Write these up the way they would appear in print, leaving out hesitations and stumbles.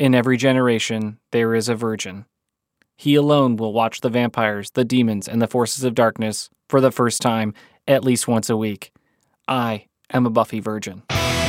In every generation, there is a virgin. He alone will watch the vampires, the demons, and the forces of darkness for the first time at least once a week. I am a Buffy virgin.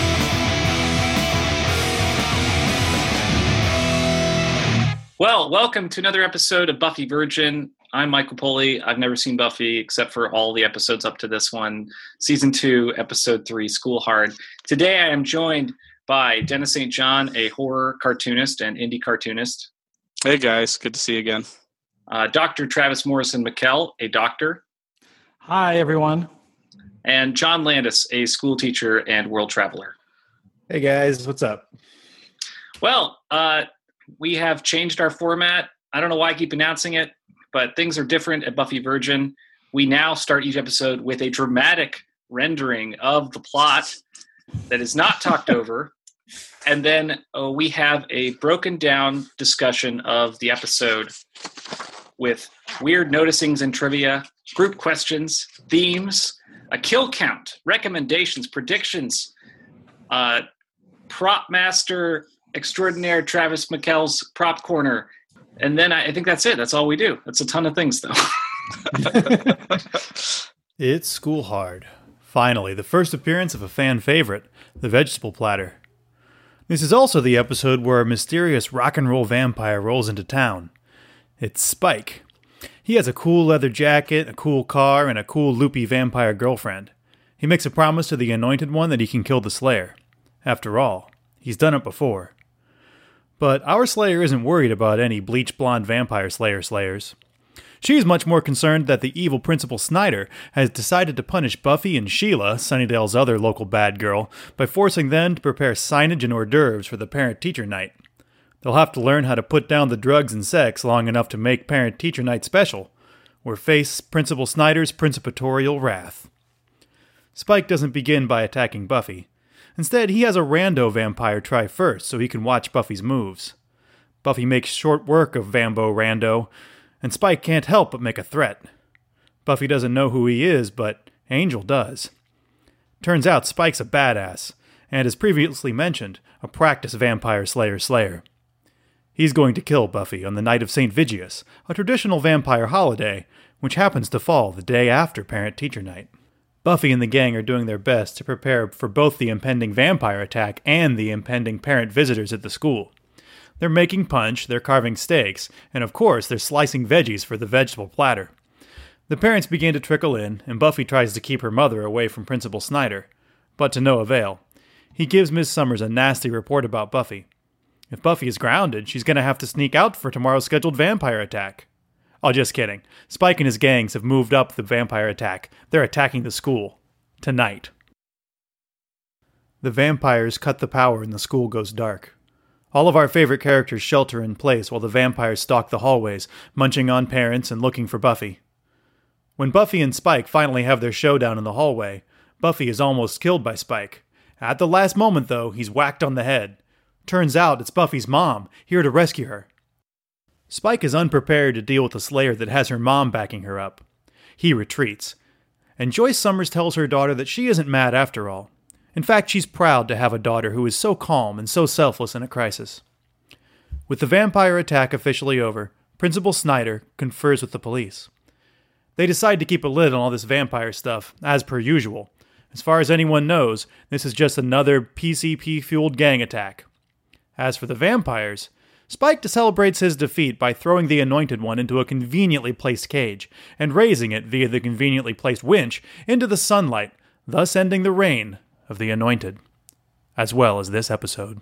Well, welcome to another episode of Buffy Virgin. I'm Michael Poley. I've never seen Buffy except for all the episodes up to this one. Season 2, Episode 3, School Hard. Today I am joined by Dennis St. John, a horror cartoonist and indie cartoonist. Hey guys, good to see you again. Dr. Travis Morrison McKell, a doctor. Hi everyone. And John Landis, a school teacher and world traveler. Hey guys, what's up? Well, we have changed our format. I don't know why I keep announcing it, but things are different at Buffy Virgin. We now start each episode with a dramatic rendering of the plot that is not talked over. And then we have a broken down discussion of the episode with weird noticings and trivia, group questions, themes, a kill count, recommendations, predictions, prop master extraordinaire Travis McKell's prop corner. And then I think that's it. That's all we do. That's a ton of things, though. It's School Hard. Finally, the first appearance of a fan favorite, the vegetable platter. This is also the episode where a mysterious rock and roll vampire rolls into town. It's Spike. He has a cool leather jacket, a cool car, and a cool loopy vampire girlfriend. He makes a promise to the Anointed One that he can kill the Slayer. After all, he's done it before. But our Slayer isn't worried about any bleach blonde vampire slayers. She's much more concerned that the evil Principal Snyder has decided to punish Buffy and Sheila, Sunnydale's other local bad girl, by forcing them to prepare signage and hors d'oeuvres for the parent-teacher night. They'll have to learn how to put down the drugs and sex long enough to make parent-teacher night special, or face Principal Snyder's principatorial wrath. Spike doesn't begin by attacking Buffy. Instead, he has a rando vampire try first so he can watch Buffy's moves. Buffy makes short work of Vambo Rando, and Spike can't help but make a threat. Buffy doesn't know who he is, but Angel does. Turns out Spike's a badass, and as previously mentioned, a practice vampire slayer. He's going to kill Buffy on the night of St. Vigius, a traditional vampire holiday, which happens to fall the day after parent-teacher night. Buffy and the gang are doing their best to prepare for both the impending vampire attack and the impending parent visitors at the school. They're making punch, they're carving steaks, and of course they're slicing veggies for the vegetable platter. The parents begin to trickle in, and Buffy tries to keep her mother away from Principal Snyder, but to no avail. He gives Ms. Summers a nasty report about Buffy. If Buffy is grounded, she's going to have to sneak out for tomorrow's scheduled vampire attack. Oh, just kidding. Spike and his gangs have moved up the vampire attack. They're attacking the school. Tonight. The vampires cut the power and the school goes dark. All of our favorite characters shelter in place while the vampires stalk the hallways, munching on parents and looking for Buffy. When Buffy and Spike finally have their showdown in the hallway, Buffy is almost killed by Spike. At the last moment, though, he's whacked on the head. Turns out it's Buffy's mom, here to rescue her. Spike is unprepared to deal with a Slayer that has her mom backing her up. He retreats. And Joyce Summers tells her daughter that she isn't mad after all. In fact, she's proud to have a daughter who is so calm and so selfless in a crisis. With the vampire attack officially over, Principal Snyder confers with the police. They decide to keep a lid on all this vampire stuff, as per usual. As far as anyone knows, this is just another PCP-fueled gang attack. As for the vampires, Spike celebrates his defeat by throwing the Anointed One into a conveniently placed cage, and raising it via the conveniently placed winch into the sunlight, thus ending the reign of the Anointed, as well as this episode.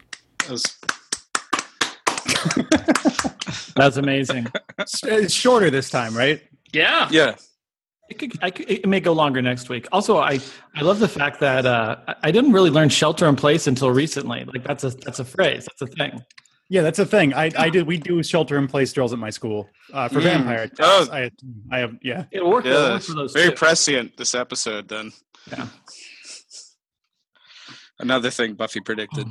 That's amazing. It's shorter this time, right? Yeah. Yeah. It may go longer next week. Also, I love the fact that I didn't really learn shelter in place until recently. Like that's a phrase. That's a thing. Yeah, that's a thing. We do shelter in place drills at my school for vampire attacks. Oh. I have, yeah. It worked, Yeah, it worked for those very two. prescient this episode then. Yeah. Another thing Buffy predicted.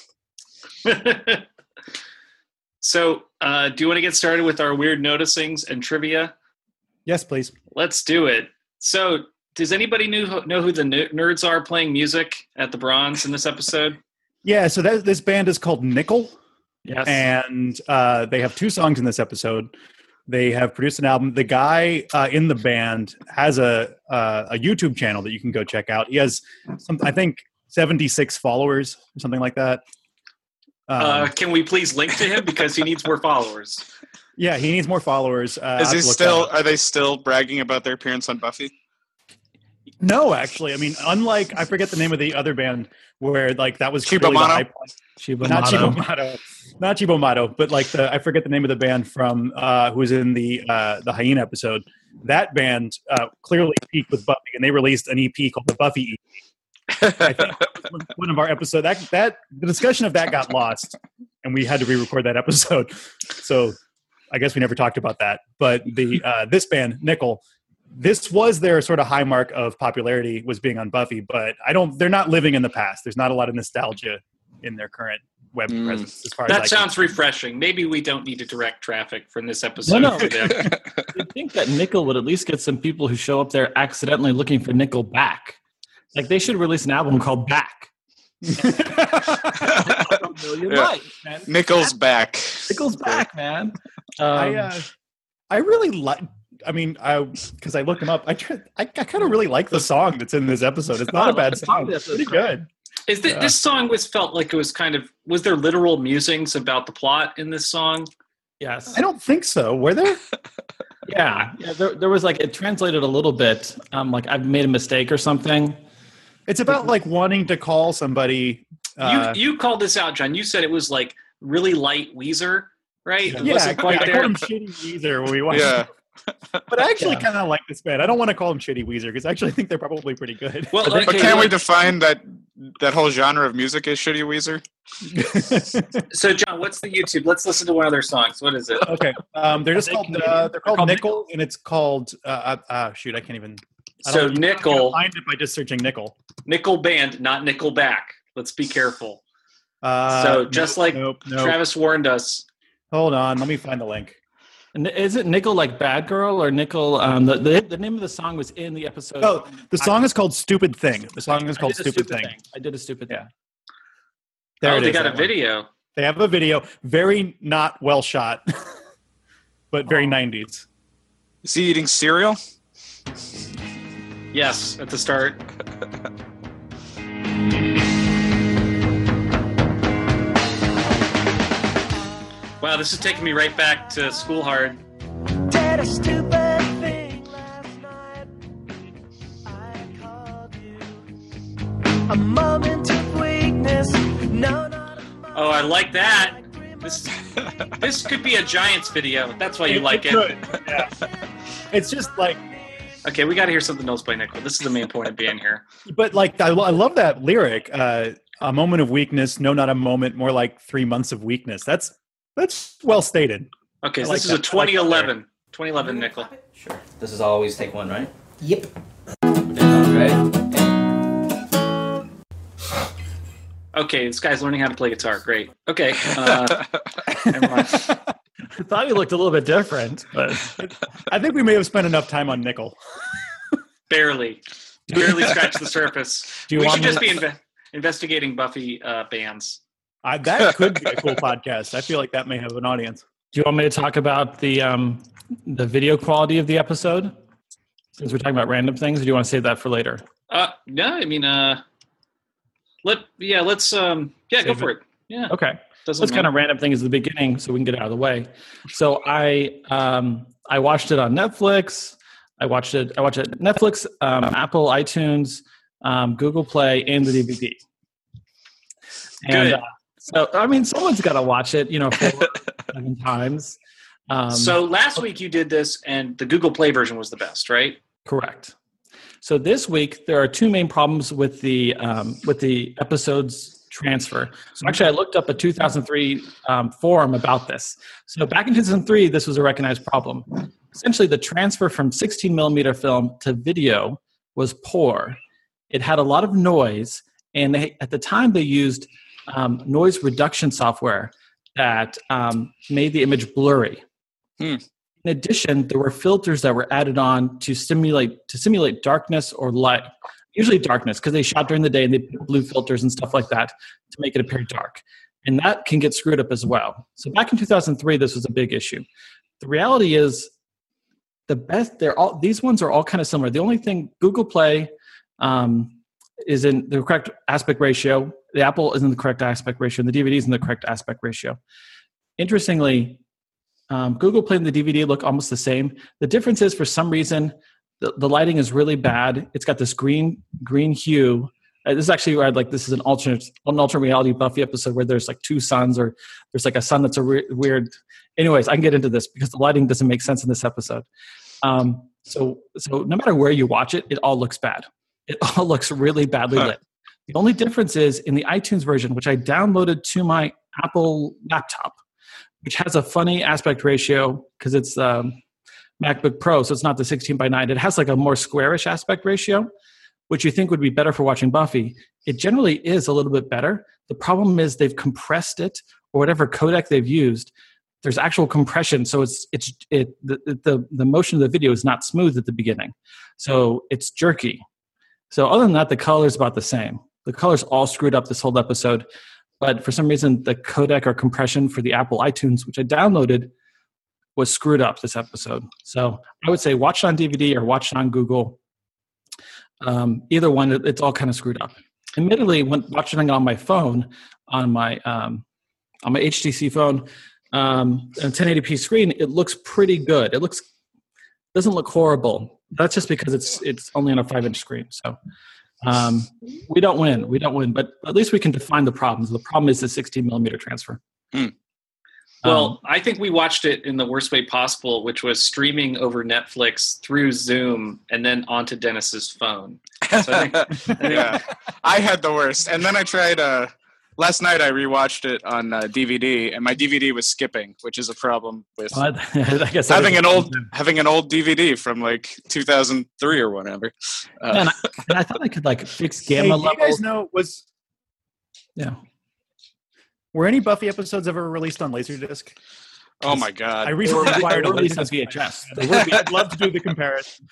So, do you want to get started with our weird noticings and trivia? Yes, please. Let's do it. So, does anybody know who the nerds are playing music at the Bronze in this episode? Yeah, so this band is called Nickel. Yes. And they have 2 songs in this episode. They have produced an album. The guy in the band has a YouTube channel that you can go check out. He has I think 76 followers or something like that. Can we please link to him because he needs more followers? Yeah, he needs more followers. Is he still? Are they still bragging about their appearance on Buffy? No, actually. I mean, unlike I forget the name of the other band where like that was Chibomano? not Chibomano, but like I forget the name of the band from who was in the Hyena episode. That band clearly peaked with Buffy, and they released an EP called the Buffy EP. I think one of our episodes that the discussion of that got lost, and we had to re-record that episode. So I guess we never talked about that. But the this band Nickel. This was their sort of high mark of popularity, was being on Buffy, but they're not living in the past. There's not a lot of nostalgia in their current web presence as far as that sounds refreshing. Maybe we don't need to direct traffic from this episode. No. For them. You'd think that Nickel would at least get some people who show up there accidentally looking for Nickel back. Like they should release an album called Back. Nickel's back. Nickel's back, man. I really like. I mean, because I looked him up, I kind of really like the song that's in this episode. It's not a bad song. It's pretty good. This song felt like it was was there literal musings about the plot in this song? Yes. I don't think so. Were there? Yeah. There was like it translated a little bit. Like I've made a mistake or something. It's about like wanting to call somebody. You called this out, John. You said it was like really light Weezer, right? Yeah, I called him Shitty Weezer when we watched. Yeah. But I actually kind of like this band. I don't want to call them Shitty Weezer because I actually think they're probably pretty good. Well, but can we define that whole genre of music as Shitty Weezer? So, John, what's the YouTube? Let's listen to one of their songs. What is it? Okay, they're just called Nickel, and it's called shoot, I can't even. So Nickel. Find it by just searching Nickel. Nickel band, not Nickelback. Let's be careful. Travis warned us. Hold on, let me find the link. Is it Nickel like Bad Girl or Nickel? The name of the song was in the episode. Oh, the song is called Stupid Thing. The song is called Stupid Thing. I did a stupid thing. There it they is, got a video. They have a video. Very not well shot, but very 90s. Is he eating cereal? Yes, at the start. Wow, this is taking me right back to School Hard. Did a stupid thing last night. I called you. A moment of weakness. No, not a moment. Oh, I like that. This could be a Giants video. That's why you like it. Could. Yeah. It's just like. Okay, we got to hear something else by Nickel. This is the main point of being here. But like, I love that lyric. A moment of weakness. No, not a moment. More like 3 months of weakness. That's well stated. Okay, so this is a 2011 Nickel. Sure. This is always take one, right? Yep. Ready? Okay, this guy's learning how to play guitar. Great. Okay. Never mind. I thought he looked a little bit different, but I think we may have spent enough time on Nickel. Barely scratched the surface. Do you We want should me just to- be investigating Buffy bands. That could be a cool podcast. I feel like that may have an audience. do you want me to talk about the video quality of the episode? Since we're talking about random things, or do you want to save that for later? No, I mean, let's go for it. Yeah. Okay. Doesn't Let's kind matter. of random things at the beginning so we can get it out of the way. So I watched it on Netflix. I watched it Netflix, Apple, iTunes, Google Play, and the DVD. And Good. so I mean, someone's got to watch it, 7 times. So last week you did this, and the Google Play version was the best, right? Correct. So this week there are 2 main problems with the episode's transfer. So actually, I looked up a 2003 forum about this. So back in 2003, this was a recognized problem. Essentially, the transfer from 16 millimeter film to video was poor. It had a lot of noise, and at the time they used noise reduction software that made the image blurry. In addition, there were filters that were added on to simulate darkness or light. Usually darkness, because they shot during the day and they put blue filters and stuff like that to make it appear dark. And that can get screwed up as well. So back in 2003, this was a big issue. The reality is these ones are all kind of similar. The only thing, Google Play is in the correct aspect ratio. The Apple is in the correct aspect ratio, and the DVD is in the correct aspect ratio. Interestingly, Google Play and the DVD look almost the same. The difference is, for some reason, the lighting is really bad. It's got this green hue. This is actually where this is an alternate reality Buffy episode where there's like two suns, or there's like a sun that's a weird. Anyways, I can get into this because the lighting doesn't make sense in this episode. So no matter where you watch it, it all looks bad. It all looks really badly lit. The only difference is in the iTunes version, which I downloaded to my Apple laptop, which has a funny aspect ratio because it's MacBook Pro, so it's not the 16:9. It has like a more squarish aspect ratio, which you think would be better for watching Buffy. It generally is a little bit better. The problem is they've compressed it, or whatever codec they've used. There's actual compression, so the motion of the video is not smooth at the beginning, so it's jerky. So other than that, the color's about the same. The color's all screwed up this whole episode, but for some reason, the codec or compression for the Apple iTunes, which I downloaded, was screwed up this episode. So I would say watch it on DVD or watch it on Google. Either one, it's all kind of screwed up. Admittedly, when watching it on my phone, on my HTC phone, a 1080p screen, it looks pretty good. Doesn't look horrible. That's just because it's only on a 5-inch screen. So we don't win, but at least we can define the problems. The problem is the 16 millimeter transfer. Well, I think we watched it in the worst way possible, which was streaming over Netflix through Zoom and then onto Dennis's phone. So I think I had the worst. And then I tried, last night I rewatched it on DVD, and my DVD was skipping, which is a problem with I guess having an old DVD from like 2003 or whatever. And I thought I could fix gamma Do levels. you guys know Yeah. were any Buffy episodes ever released on Laserdisc? Oh my God! I recently acquired a released on Laserdisc. VHS. I'd love to do the comparison.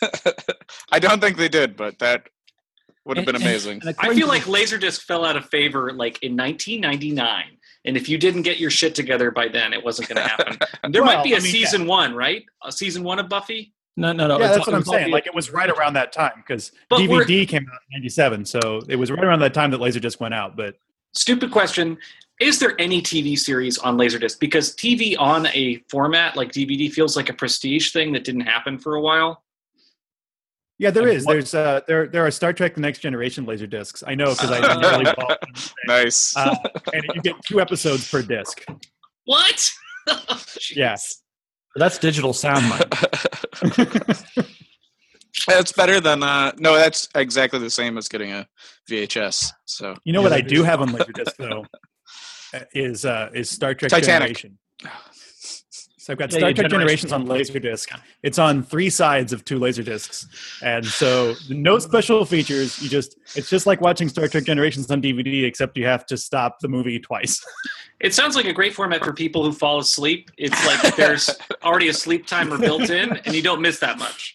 I don't think they did, but that would have been amazing. I feel like Laserdisc fell out of favor like in 1999. And if you didn't get your shit together by then, it wasn't going to happen. There might be a season one, right? A season one of Buffy? No. Yeah, that's what I'm saying. Like, it was right around that time because DVD came out in 97. So it was right around that time that Laserdisc went out. But stupid question. Is there any TV series on Laserdisc? Because TV on a format like DVD feels like a prestige thing that didn't happen for a while. yeah, there is. There's there are Star Trek: The Next Generation Laserdiscs. I know because I really bought them. Nice. And you get 2 episodes per disc. What? Yeah. That's digital sound, Mike. That's better than no. That's exactly the same as getting a VHS. So You know what I do have on Laserdisc though is Star Trek Titanic. Generation. So I've got Star Trek Generations on Laserdisc. It's on 3 sides of 2 Laserdiscs, and so no special features. It's just like watching Star Trek Generations on DVD, except you have to stop the movie twice. It sounds like a great format for people who fall asleep. It's like there's already a sleep timer built in, and you don't miss that much.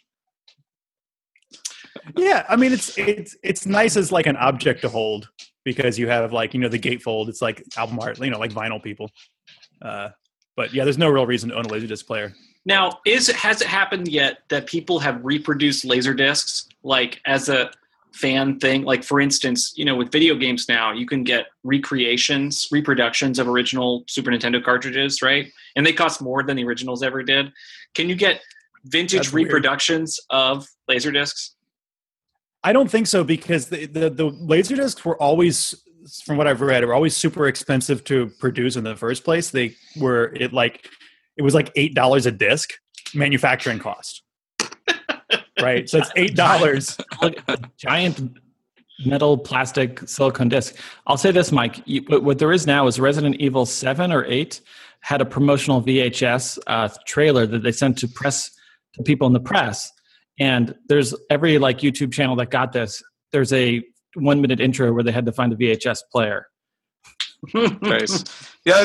Yeah, I mean it's nice as like an object to hold because you have the gatefold. It's like album art, like vinyl people. But yeah, there's no real reason to own a Laserdisc player. Now, has it happened yet that people have reproduced Laserdiscs like as a fan thing? Like, for instance, with video games now, you can get reproductions of original Super Nintendo cartridges, right? And they cost more than the originals ever did. Can you get vintage reproductions of Laserdiscs? I don't think so because the Laserdiscs were always, from what I've read, were always super expensive to produce in the first place. It was like $8 a disc manufacturing cost. Right? So it's $8. A giant metal, plastic, silicone disc. I'll say this, Mike. What there is now is Resident Evil 7 or 8 had a promotional VHS trailer that they sent to people in the press. And there's every YouTube channel that got this. There's a 1-minute intro where they had to find the VHS player. Nice. Yeah,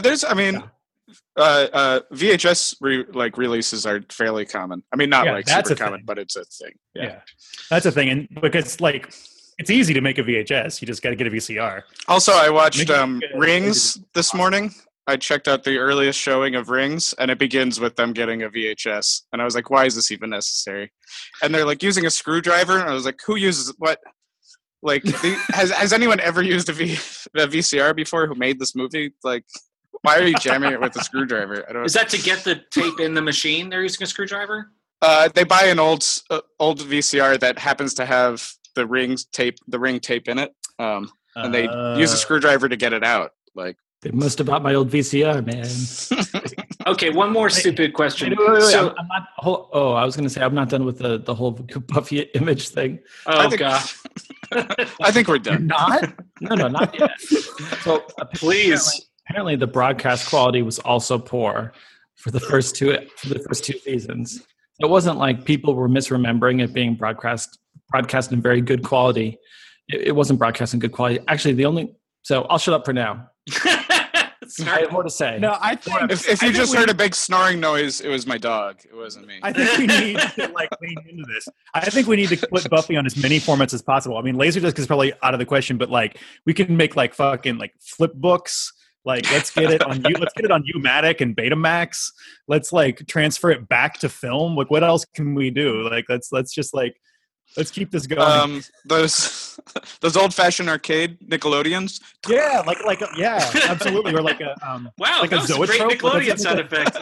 VHS releases are fairly common. I mean, not super common, but it's a thing. Yeah, that's a thing. And because it's easy to make a VHS. You just got to get a VCR. Also, I watched Make it- Rings this morning. I checked out the earliest showing of Rings, and it begins with them getting a VHS. And I was like, why is this even necessary? And they're like using a screwdriver. And I was like, who uses what? Like, has anyone ever used a VCR before who made this movie? Like, why are you jamming it with a screwdriver? I don't. Is that to get the tape in the machine? They're using a screwdriver. They buy an old VCR that happens to have the ring tape in it, and they use a screwdriver to get it out. Like, They must have bought my old VCR, man. Okay, one more stupid question. Wait. So, I'm not, I was going to say I'm not done with the whole Buffy image thing. oh think- god, I think we're done. Not? No, not yet. So please. apparently the broadcast quality was also poor for the first two seasons. It wasn't like people were misremembering it being broadcast in very good quality. It wasn't broadcast in good quality. Actually, so I'll shut up for now. I have more to say. No, I think If you just heard a big snoring noise, it was my dog. It wasn't me. I think we need to lean into this. I think we need to put Buffy on as many formats as possible. I mean, Laserdisc is probably out of the question, but we can make fucking flip books. Let's get it on U-Matic and Betamax. Let's transfer it back to film. What else can we do? Let's keep this going. Those old-fashioned arcade Nickelodeons. Yeah, yeah, absolutely. Or Wow, that was a great Nickelodeon sound effect.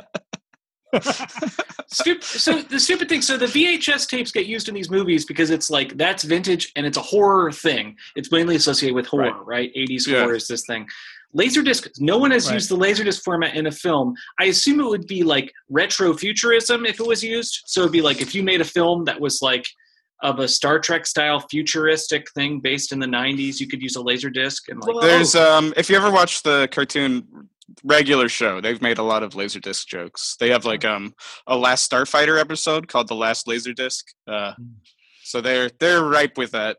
So the stupid thing, so the VHS tapes get used in these movies because it's that's vintage and it's a horror thing. It's mainly associated with horror, right? 80s horror is this thing. Laserdisc, no one has used the Laserdisc format in a film. I assume it would be retrofuturism if it was used. So it'd be if you made a film that was of a Star Trek style futuristic thing based in the 90s, you could use a Laserdisc. And there's if you ever watch the cartoon regular show, they've made a lot of Laserdisc jokes. They have a Last Starfighter episode called The Last Laserdisc. So they're ripe with that,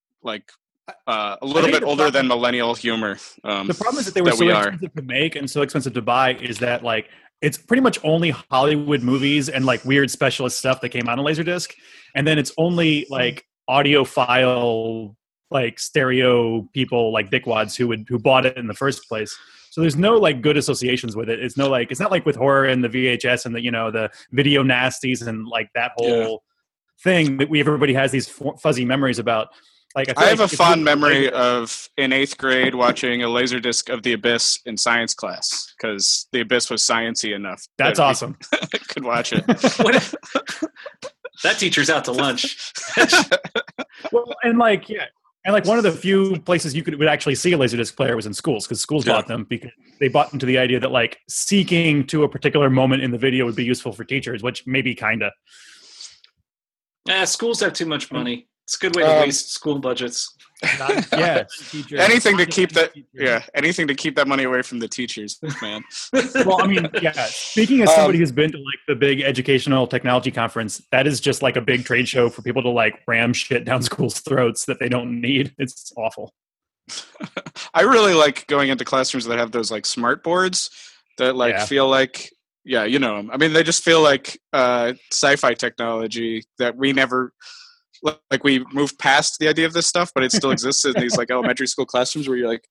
a little bit older than millennial humor. The problem is that they were so expensive to make and so expensive to buy is that it's pretty much only Hollywood movies and weird specialist stuff that came out on Laserdisc. And then it's only audiophile, stereo people like dickwads who bought it in the first place. So there's no good associations with it. It's no it's not like with horror and the VHS and the video nasties and that whole thing that everybody has these fuzzy memories about. I have a fond memory of in 8th grade watching a Laserdisc of The Abyss in science class because The Abyss was sciencey enough. That's awesome. Could watch it. That teacher's out to lunch. Well, and one of the few places you would actually see a Laserdisc player was in schools because schools bought them because they bought into the idea that seeking to a particular moment in the video would be useful for teachers, which maybe kinda. Schools have too much money. It's a good way to waste school budgets. Anything to keep that money away from the teachers, man. Well, I mean, speaking as somebody who's been to the big educational technology conference, that is just a big trade show for people to ram shit down schools' throats that they don't need. It's awful. I really like going into classrooms that have those smart boards that feel you know 'em. I mean, they just feel like sci-fi technology that we never. We moved past the idea of this stuff, but it still exists in these elementary school classrooms where you're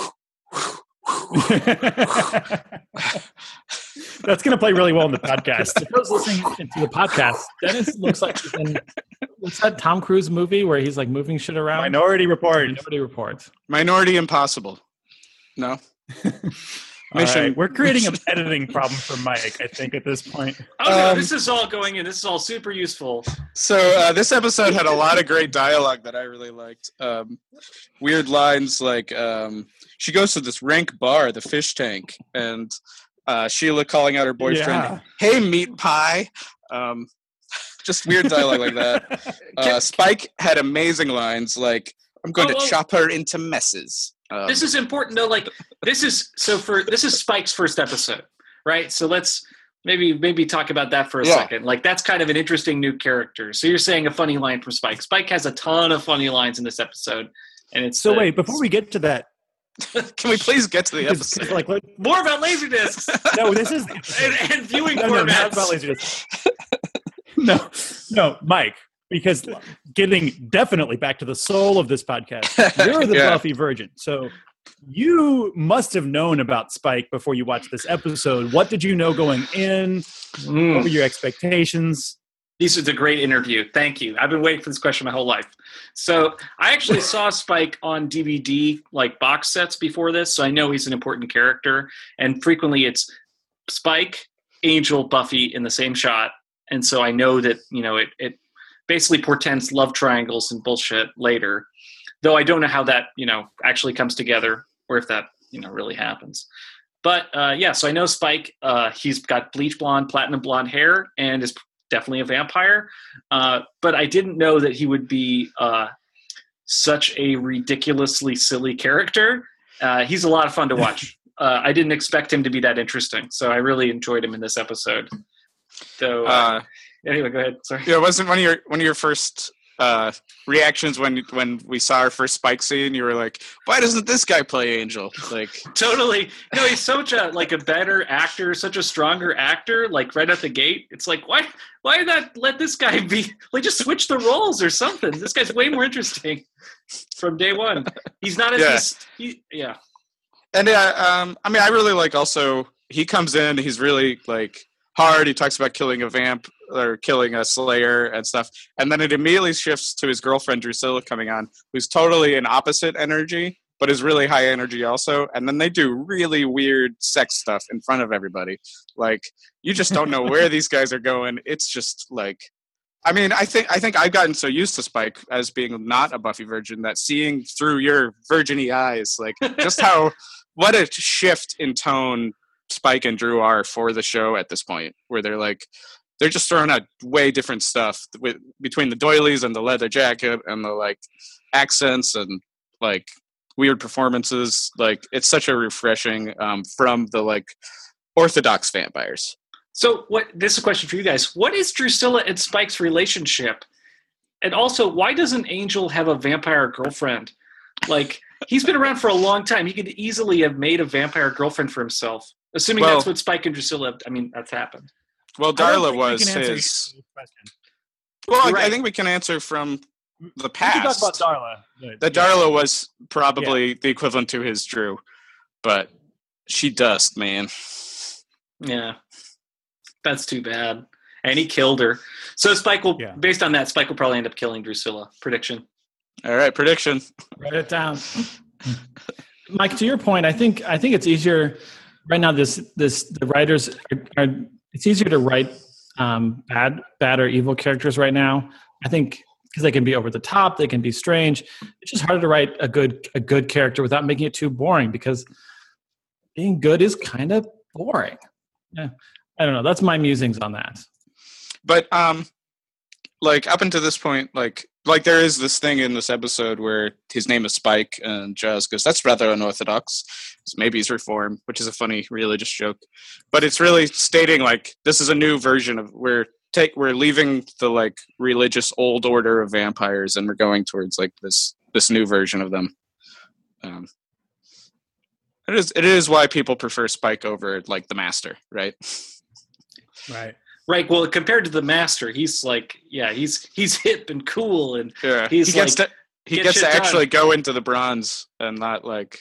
That's going to play really well in the podcast. If I was listening to the podcast, Dennis looks like he's in, what's that Tom Cruise movie where he's moving shit around? Minority Report. Minority Impossible. No. Right. We're creating an editing problem for Mike, I think, at this point. Oh, no, this is all going in. This is all super useful. So this episode had a lot of great dialogue that I really liked. Weird lines she goes to this rank bar, the Fish Tank, and Sheila calling out her boyfriend, "Hey, meat pie." Just weird dialogue like that. Spike had amazing lines "I'm going to chop her into messes." This is important though. This is Spike's first episode, right? So let's maybe talk about that for a second. That's kind of an interesting new character. So you're saying a funny line from Spike. Spike has a ton of funny lines in this episode, and it's wait, before we get to that, can we please get to the episode? More about Laserdiscs. No, this is and viewing formats. Not about Laserdiscs. No, Mike. Because getting definitely back to the soul of this podcast. You're the Yeah. Buffy virgin. So you must have known about Spike before you watched this episode. What did you know going in? What were your expectations? This is a great interview. Thank you. I've been waiting for this question my whole life. So I actually saw Spike on DVD, like box sets before this, so I know he's an important character. And frequently it's Spike, Angel, Buffy in the same shot. And so I know that, it basically portends love triangles and bullshit later. Though I don't know how that, actually comes together or if that, really happens. But so I know Spike, he's got bleach blonde, platinum blonde hair and is definitely a vampire. But I didn't know that he would be such a ridiculously silly character. He's a lot of fun to watch. I didn't expect him to be that interesting. So I really enjoyed him in this episode. So anyway, go ahead. Sorry. Yeah, wasn't one of your first reactions when we saw our first Spike scene? You were like, "Why doesn't this guy play Angel?" Like, Totally. No, he's such a better actor, such a stronger actor. Like right at the gate, it's like why not let this guy be? Like just switch the roles or something. This guy's way more interesting from day one. He's not as yeah. And I really like also he comes in. He's really like hard. He talks about killing a vamp or killing a slayer and stuff. And then it immediately shifts to his girlfriend, Drusilla, coming on, who's totally an opposite energy, but is really high energy also. And then they do really weird sex stuff in front of everybody. Like, you just don't know where these guys are going. It's just like, I think I've gotten so used to Spike as being not a Buffy virgin that seeing through your virgin-y eyes, like just what a shift in tone Spike and Drew are for the show at this point, where they're just throwing out way different stuff between the doilies and the leather jacket and the like accents and like weird performances. Like it's such a refreshing from the like orthodox vampires. So this is a question for you guys. What is Drusilla and Spike's relationship? And also, why doesn't Angel have a vampire girlfriend? Like, he's been around for a long time. He could easily have made a vampire girlfriend for himself. Assuming that's what Spike and Drusilla, that's happened. Well, Darla was his. Well, right. I think we can answer from the past. We can talk about Darla. That Darla was probably the equivalent to his Drew, but she dust, man. Yeah, that's too bad. And he killed her. So Spike will, based on that, Spike will probably end up killing Drusilla. Prediction. All right, prediction. Write it down. Mike, to your point, I think it's easier right now. The writers are it's easier to write bad or evil characters right now. I think because they can be over the top, they can be strange. It's just harder to write a good character without making it too boring, because being good is kind of boring. Yeah, I don't know. That's my musings on that. But like up until this point, like there is this thing in this episode where his name is Spike, and Giles goes, "That's rather unorthodox. So maybe he's reformed," which is a funny religious joke. But it's really stating like this is a new version of we're leaving the like religious old order of vampires, and we're going towards like this new version of them. It is why people prefer Spike over like the Master, right? Right. Well, compared to the Master, he's like, he's hip and cool, and he gets to actually go into the bronze and not like.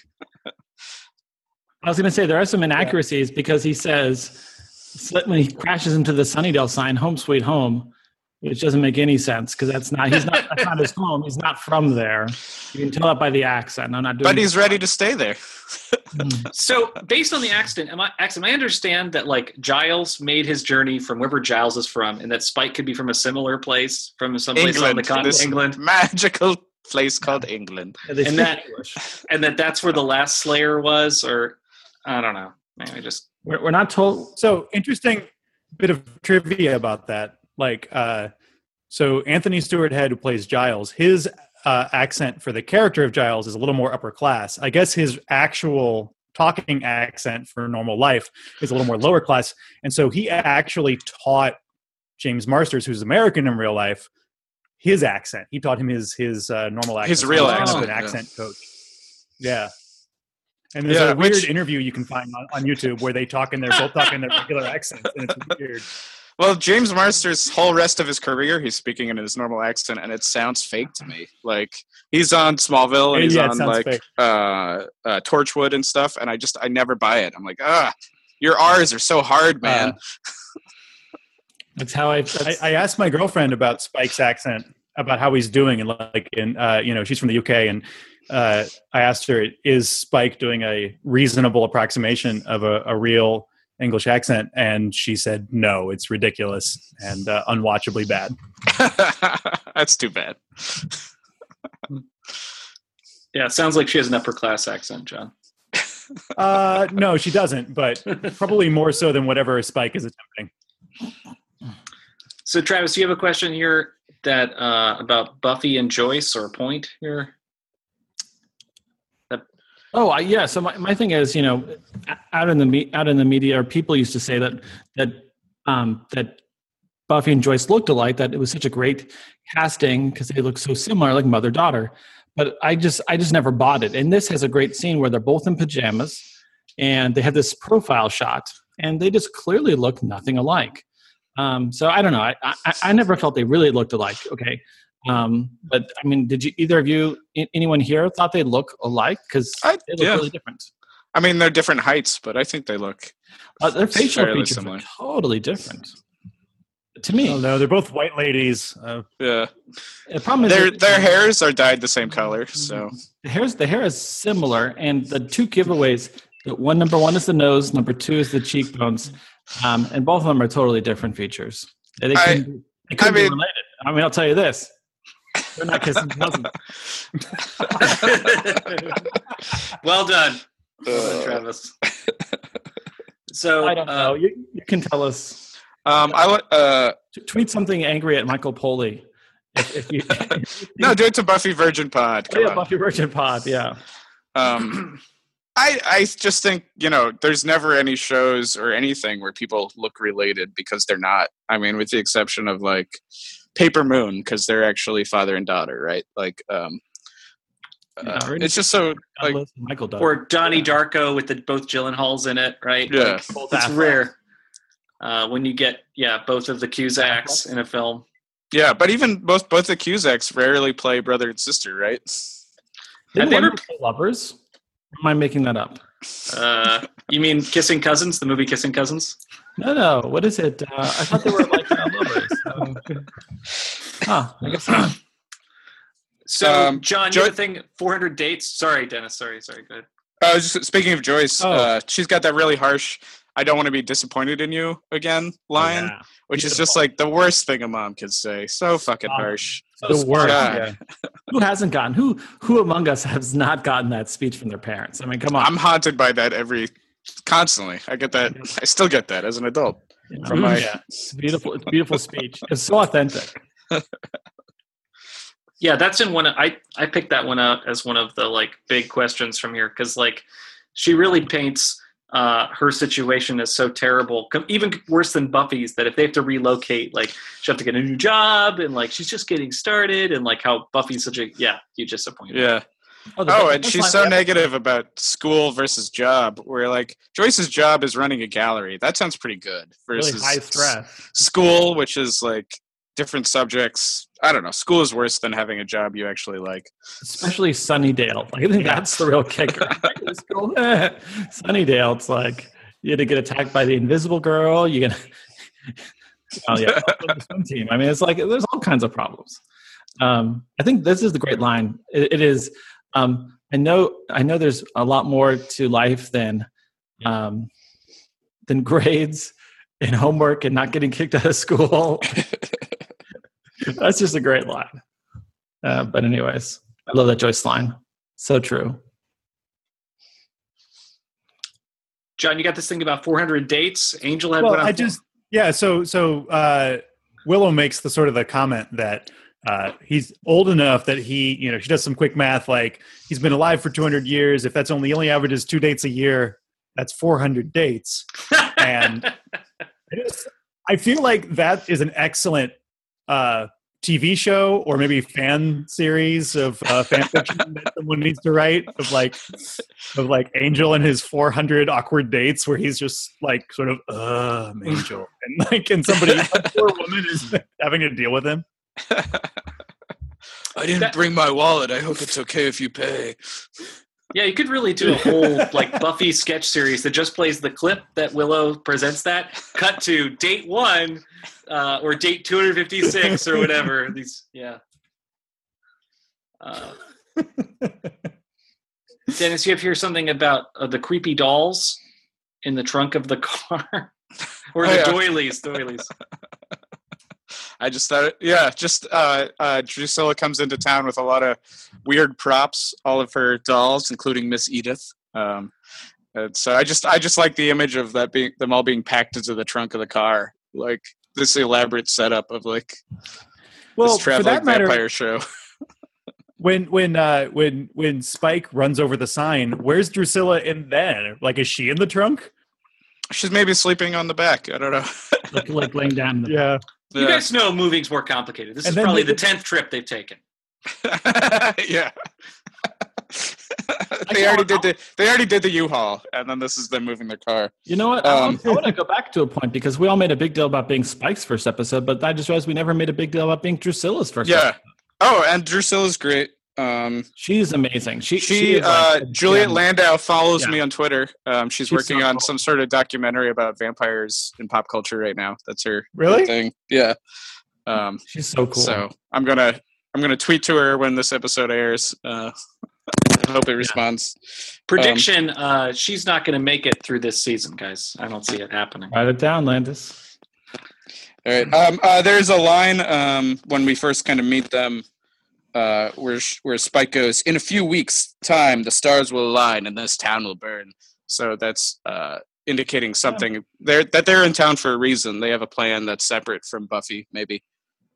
I was going to say there are some inaccuracies because he says when he crashes into the Sunnydale sign, "Home Sweet Home," which doesn't make any sense because that's not that's not his home. He's not from there. You can tell that by the accent. I'm not doing. But he's ready to stay there. So, based on the accident, I understand that like Giles made his journey from wherever Giles is from, and that Spike could be from a similar place, from some place on the continent, England, magical place called England, and that's where the last Slayer was, or I don't know. Maybe just we're not told. So interesting bit of trivia about that. Like, so Anthony Stewart Head, who plays Giles, his accent for the character of Giles is a little more upper class. I guess his actual talking accent for normal life is a little more lower class. And so he actually taught James Marsters, who's American in real life, his accent. He taught him his normal accent. His real accent. An accent coach. Yeah. And there's a weird interview you can find on YouTube where they talk and they're both talking their regular accents, and it's weird. Well, James Marsters' whole rest of his career, he's speaking in his normal accent, and it sounds fake to me. Like he's on Smallville and he's Yeah, it on sounds like fake. Torchwood and stuff, and I never buy it. I'm like, your R's are so hard, man. That's how I I asked my girlfriend about Spike's accent, about how he's doing, and she's from the UK, and I asked her, is Spike doing a reasonable approximation of a real English accent? And she said, no, it's ridiculous and unwatchably bad. That's too bad. Yeah, it sounds like she has an upper class accent, John. No, she doesn't, but probably more so than whatever Spike is attempting. So, Travis, do you have a question here that about Buffy and Joyce, or a point here? Oh, yeah. So my thing is, out in the media, or people used to say that Buffy and Joyce looked alike, that it was such a great casting because they look so similar, like mother-daughter. But I just never bought it. And this has a great scene where they're both in pajamas, and they have this profile shot, and they just clearly look nothing alike. So I don't know. I never felt they really looked alike. Okay. But I mean, did either of you, anyone here, thought they look alike? Because they look really different. I mean, they're different heights, but I think they look their facial fairly features similar. are totally different. To me, Oh, no, they're both white ladies. Yeah, the problem is their hairs are dyed the same color, so the hair is similar, and the two giveaways. Number one is the nose. Number two is the cheekbones, and both of them are totally different features. They couldn't be related. I mean, I'll tell you this: they're not kissing cousins. Well done, Travis. So I don't know. You can tell us. Tweet something angry at Michael Poley. If you No, do it to Buffy Virgin Pod. Come on. Buffy Virgin Pod. Yeah. I just think, there's never any shows or anything where people look related because they're not. I mean, with the exception of like Paper Moon, because they're actually father and daughter, right? Like, it's just so like Michael does. Or Donnie Darko with both Gyllenhaals in it, right? Yeah. Like, it's rare when you get both of the Cusacks in a film. Yeah, but even both the Cusacks rarely play brother and sister, right? Didn't they one ever- play lovers? Or am I making that up? You mean Kissing Cousins, the movie Kissing Cousins? No. What is it? I thought they were like lovers. I guess not. So, John, you have a thing, 400 dates? Sorry, Dennis. Sorry. Go ahead. Speaking of Joyce, she's got that really harsh, I don't want to be disappointed in you again line, which is just like the worst thing a mom could say. So fucking harsh. The worst. Yeah. Who hasn't gotten? Who among us has not gotten that speech from their parents? I mean, come on. I'm haunted by that constantly. I get that. I still get that as an adult. It's beautiful. It's a beautiful speech. It's so authentic. Yeah, that's in one. I picked that one out as one of the like big questions from here because like she really paints her situation as so terrible, even worse than Buffy's. That if they have to relocate, like she have to get a new job, and like she's just getting started, and like how Buffy's such a huge disappointment. Yeah. And she's so negative about school versus job. Where like Joyce's job is running a gallery. That sounds pretty good. Versus really high stress. School, which is like different subjects. I don't know. School is worse than having a job you actually like. Especially Sunnydale. Like, I think that's the real kicker. Sunnydale, it's like you had to get attacked by the invisible girl. You get the swim team. I mean, it's like there's all kinds of problems. I think this is the great line. It is. I know there's a lot more to life than grades and homework and not getting kicked out of school. That's just a great line. But anyways, I love that Joyce line. So true. John, you got this thing about 400 dates. Angel had Well, one. So Willow makes the comment that he's old enough that she does some quick math, like he's been alive for 200 years. If that's only averages 2 dates a year, that's 400 dates. And I feel like that is an excellent TV show or maybe fan series of fan fiction that someone needs to write of like Angel and his 400 awkward dates where he's just like sort of I'm Angel and somebody a poor woman is having to deal with him. I didn't bring my wallet. I hope it's okay if you pay. Yeah, you could really do a whole like Buffy sketch series that just plays the clip that Willow presents that. Cut to date 1 or date 256 or whatever. These, yeah. Dennis, you have here something about the creepy dolls in the trunk of the car, or the doilies. I just thought, Drusilla comes into town with a lot of weird props, all of her dolls, including Miss Edith. And so I just like the image of that being them all being packed into the trunk of the car, like this elaborate setup of like this traveling vampire show. When Spike runs over the sign, where's Drusilla in then? Like, is she in the trunk? She's maybe sleeping on the back. I don't know. like laying down. Yeah. You guys know moving's more complicated. This is probably the 10th trip they've taken. Yeah. They already did the U-Haul, and then this is them moving their car. You know what? I want to go back to a point because we all made a big deal about being Spike's first episode, but I just realized we never made a big deal about being Drusilla's first episode. Oh, and Drusilla's great. She's amazing. She is Juliet Landau follows me on Twitter. She's working on some sort of documentary about vampires in pop culture right now. That's her thing. Yeah. She's so cool. So I'm gonna tweet to her when this episode airs. I hope it responds. Prediction: she's not going to make it through this season, guys. I don't see it happening. Write it down, Landis. All right. There's a line when we first kind of meet them. Where Spike goes, in a few weeks' time, the stars will align and this town will burn. So that's indicating something. They're in town for a reason. They have a plan that's separate from Buffy, maybe.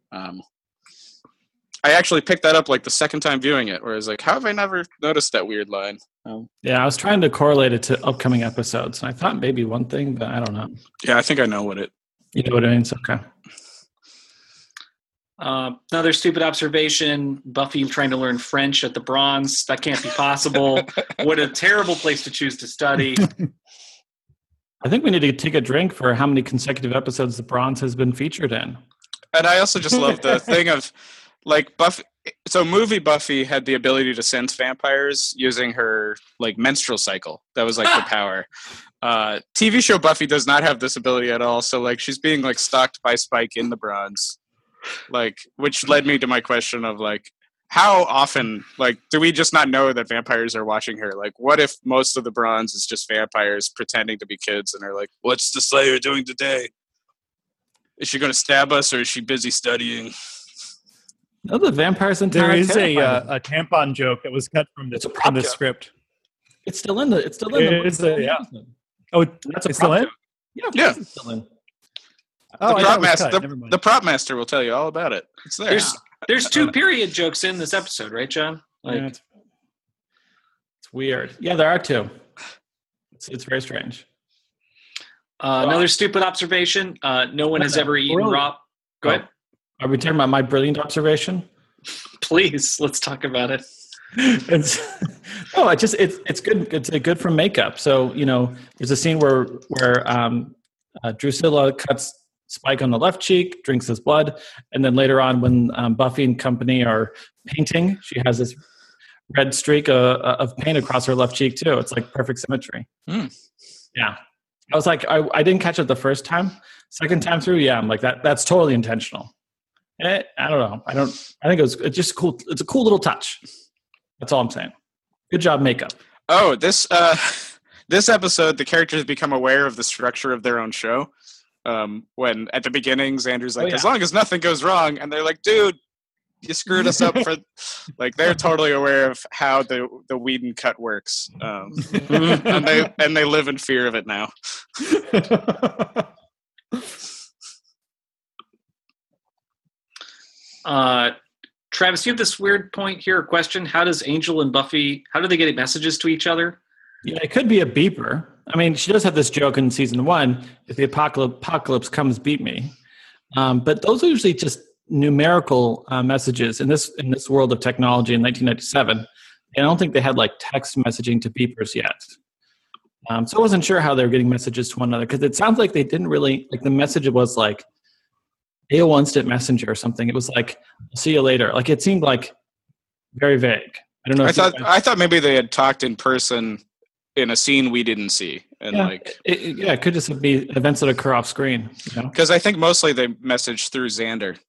I actually picked that up like the second time viewing it, where I was like, how have I never noticed that weird line? Yeah, I was trying to correlate it to upcoming episodes, and I thought maybe one thing, but I don't know. Yeah, I think I know what it... You know what I mean? It's okay. Another stupid observation, Buffy trying to learn French at the Bronze. That can't be possible. What a terrible place to choose to study. I think we need to take a drink for how many consecutive episodes the Bronze has been featured in. And I also just love the thing of, like, Buffy. So movie Buffy had the ability to sense vampires using her, like, menstrual cycle. That was, like, the power. TV show Buffy does not have this ability at all. So, like, she's being, like, stalked by Spike in the Bronze. Like, which led me to my question of, like, how often, like, do we just not know that vampires are watching her? Like, what if most of the Bronze is just vampires pretending to be kids and are like, what's the Slayer doing today? Is she going to stab us or is she busy studying? No, the vampires in There is a tampon joke that was cut from the script. It's still in the. It's still in the. Yeah. Oh, that's it's still in? Yeah. It's still in. The prop master will tell you all about it. It's there. There's 2 period jokes in this episode, right, John? Like, it's weird. Yeah, there are 2. It's very strange. Another stupid observation. No one has ever eaten raw. Go ahead. Are we talking about my brilliant observation? Please, let's talk about it. It's good. It's good for makeup. So, you know, there's a scene where Drusilla cuts Spike on the left cheek, drinks his blood, and then later on when Buffy and company are painting, she has this red streak of paint across her left cheek too. It's like perfect symmetry. Yeah. I was like, I didn't catch it the first time. Second time through, yeah, I'm like, that's totally intentional. I don't know. I think it's just cool. It's a cool little touch. That's all I'm saying. Good job, makeup. Oh, this episode, the characters become aware of the structure of their own show. When at the beginning, Xander's like, as long as nothing goes wrong, and they're like, dude, you screwed us up for, like, they're totally aware of how the Whedon cut works, and they live in fear of it now. Travis, you have this weird point here, a question. How does Angel and Buffy, how do they get messages to each other? Yeah, it could be a beeper. I mean, she does have this joke in season 1, if the apocalypse comes, beat me. But those are usually just numerical messages in this world of technology in 1997. And I don't think they had like text messaging to beepers yet. So I wasn't sure how they were getting messages to one another because it sounds like they didn't really like the message was like AOL Instant Messenger or something. It was like, see you later. Like it seemed like very vague. I don't know. I thought maybe they had talked in person in a scene we didn't see, and it could just be events that occur off screen. Because I think mostly they message through Xander.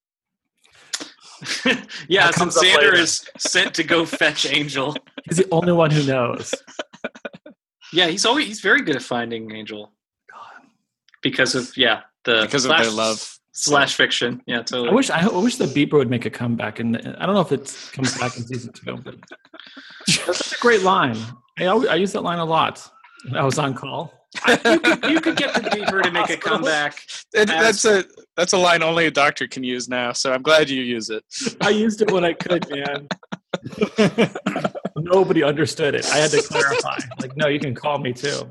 Yeah, since Xander is sent to go fetch Angel. He's the only one who knows. Yeah, he's very good at finding Angel. Because of their love slash fiction. Yeah, totally. I wish the beeper would make a comeback, and I don't know if it comes back in season 2, but that's such a great line. I use that line a lot when I was on call. You could get the beeper to make a comeback. That's a line only a doctor can use now, so I'm glad you use it. I used it when I could, man. Nobody understood it. I had to clarify. Like, no, you can call me too.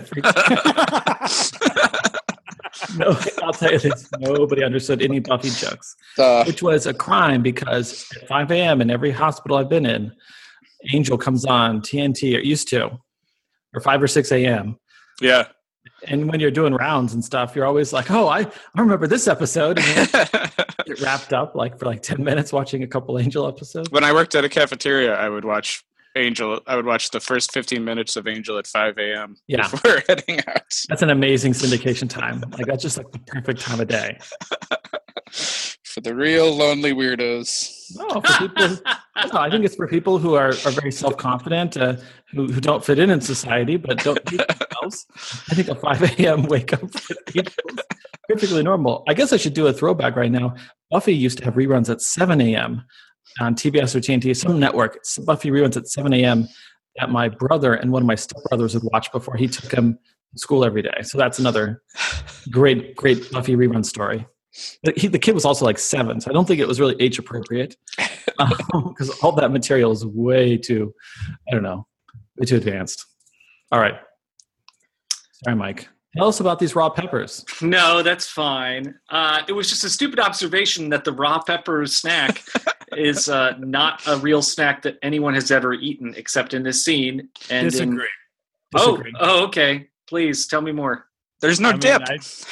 No, I'll tell you this. Nobody understood any Buffy jokes, which was a crime because at 5 a.m. in every hospital I've been in, Angel comes on TNT, or used to, or 5 or 6 a.m. Yeah. And when you're doing rounds and stuff, you're always like, oh, I remember this episode. And get wrapped up for 10 minutes watching a couple Angel episodes. When I worked at a cafeteria, I would watch Angel. I would watch the first 15 minutes of Angel at 5 a.m. before heading out. That's an amazing syndication time. Like that's just like the perfect time of day. For the real lonely weirdos. No, for people. I think it's for people who are very self-confident, who don't fit in society, but don't hate themselves. I think a 5 a.m. wake up for people is perfectly normal. I guess I should do a throwback right now. Buffy used to have reruns at 7 a.m. on TBS or TNT, some network. Buffy reruns at 7 a.m. that my brother and one of my stepbrothers would watch before he took him to school every day. So that's another great Buffy rerun story. The kid was also like 7, so I don't think it was really age appropriate because all that material is way too advanced. All right. Sorry, Mike. Tell us about these raw peppers. No, that's fine. It was just a stupid observation that the raw pepper snack is not a real snack that anyone has ever eaten except in this scene. And Disagree. Oh, okay. Please tell me more. There's no dip.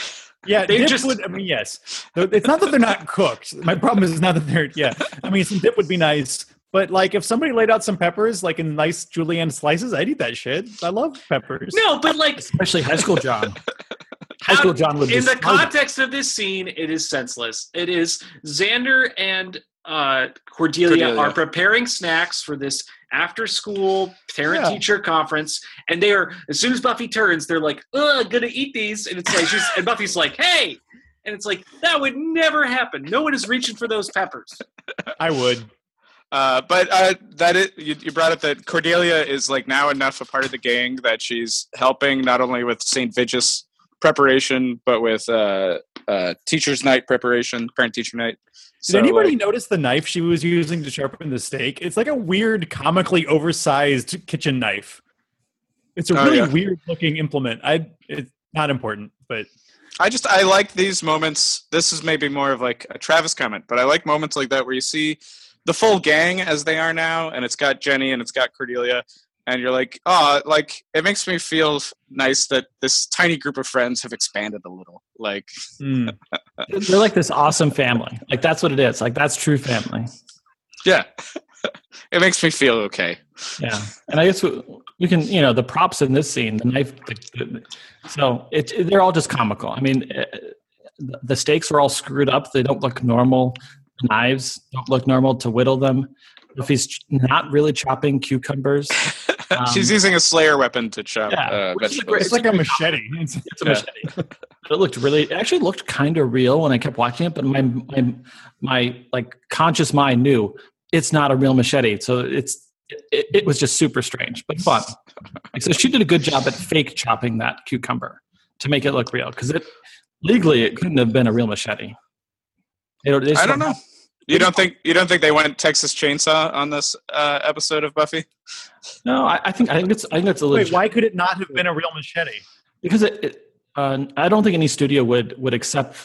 Yes. It's not that they're not cooked. My problem is not that they're, some dip would be nice. But, like, if somebody laid out some peppers, like, in nice julienne slices, I'd eat that shit. I love peppers. No, but, like... Especially High School John. High School John would be... In the context of this scene, it is senseless. It is Xander and Cordelia are preparing snacks for this after-school parent-teacher conference, and they are, as soon as Buffy turns, they're like, ugh, gonna eat these, and it's like, and Buffy's like, hey! And it's like, that would never happen. No one is reaching for those peppers. I would. You brought up that Cordelia is like now enough a part of the gang that she's helping not only with St. Vitus preparation, but with teacher's night preparation, parent teacher night. Did anybody notice the knife she was using to sharpen the steak? It's like a weird, comically oversized kitchen knife. It's a really weird looking implement. It's not important, but I like these moments. This is maybe more of like a Travis comment, but I like moments like that where you see the full gang as they are now, and it's got Jenny and it's got Cordelia, and you're like, oh, like it makes me feel nice that this tiny group of friends have expanded a little. Like they're like this awesome family. Like that's what it is. Like that's true family. Yeah. It makes me feel okay. Yeah. And I guess we can, the props in this scene, the knife, they're all just comical. I mean, the steaks are all screwed up. They don't look normal. Knives don't look normal to whittle them. If he's not really chopping cucumbers. She's using a Slayer weapon to chop vegetables. It's like a machete. It's a machete. It actually looked kind of real when I kept watching it, but my like conscious mind knew it's not a real machete. So it was just super strange, but fun. So she did a good job at fake chopping that cucumber to make it look real, because legally it couldn't have been a real machete. I don't know. You don't think they went Texas Chainsaw on this episode of Buffy? No, I think it's a legit. Wait, why could it not have been a real machete? Because I don't think any studio would accept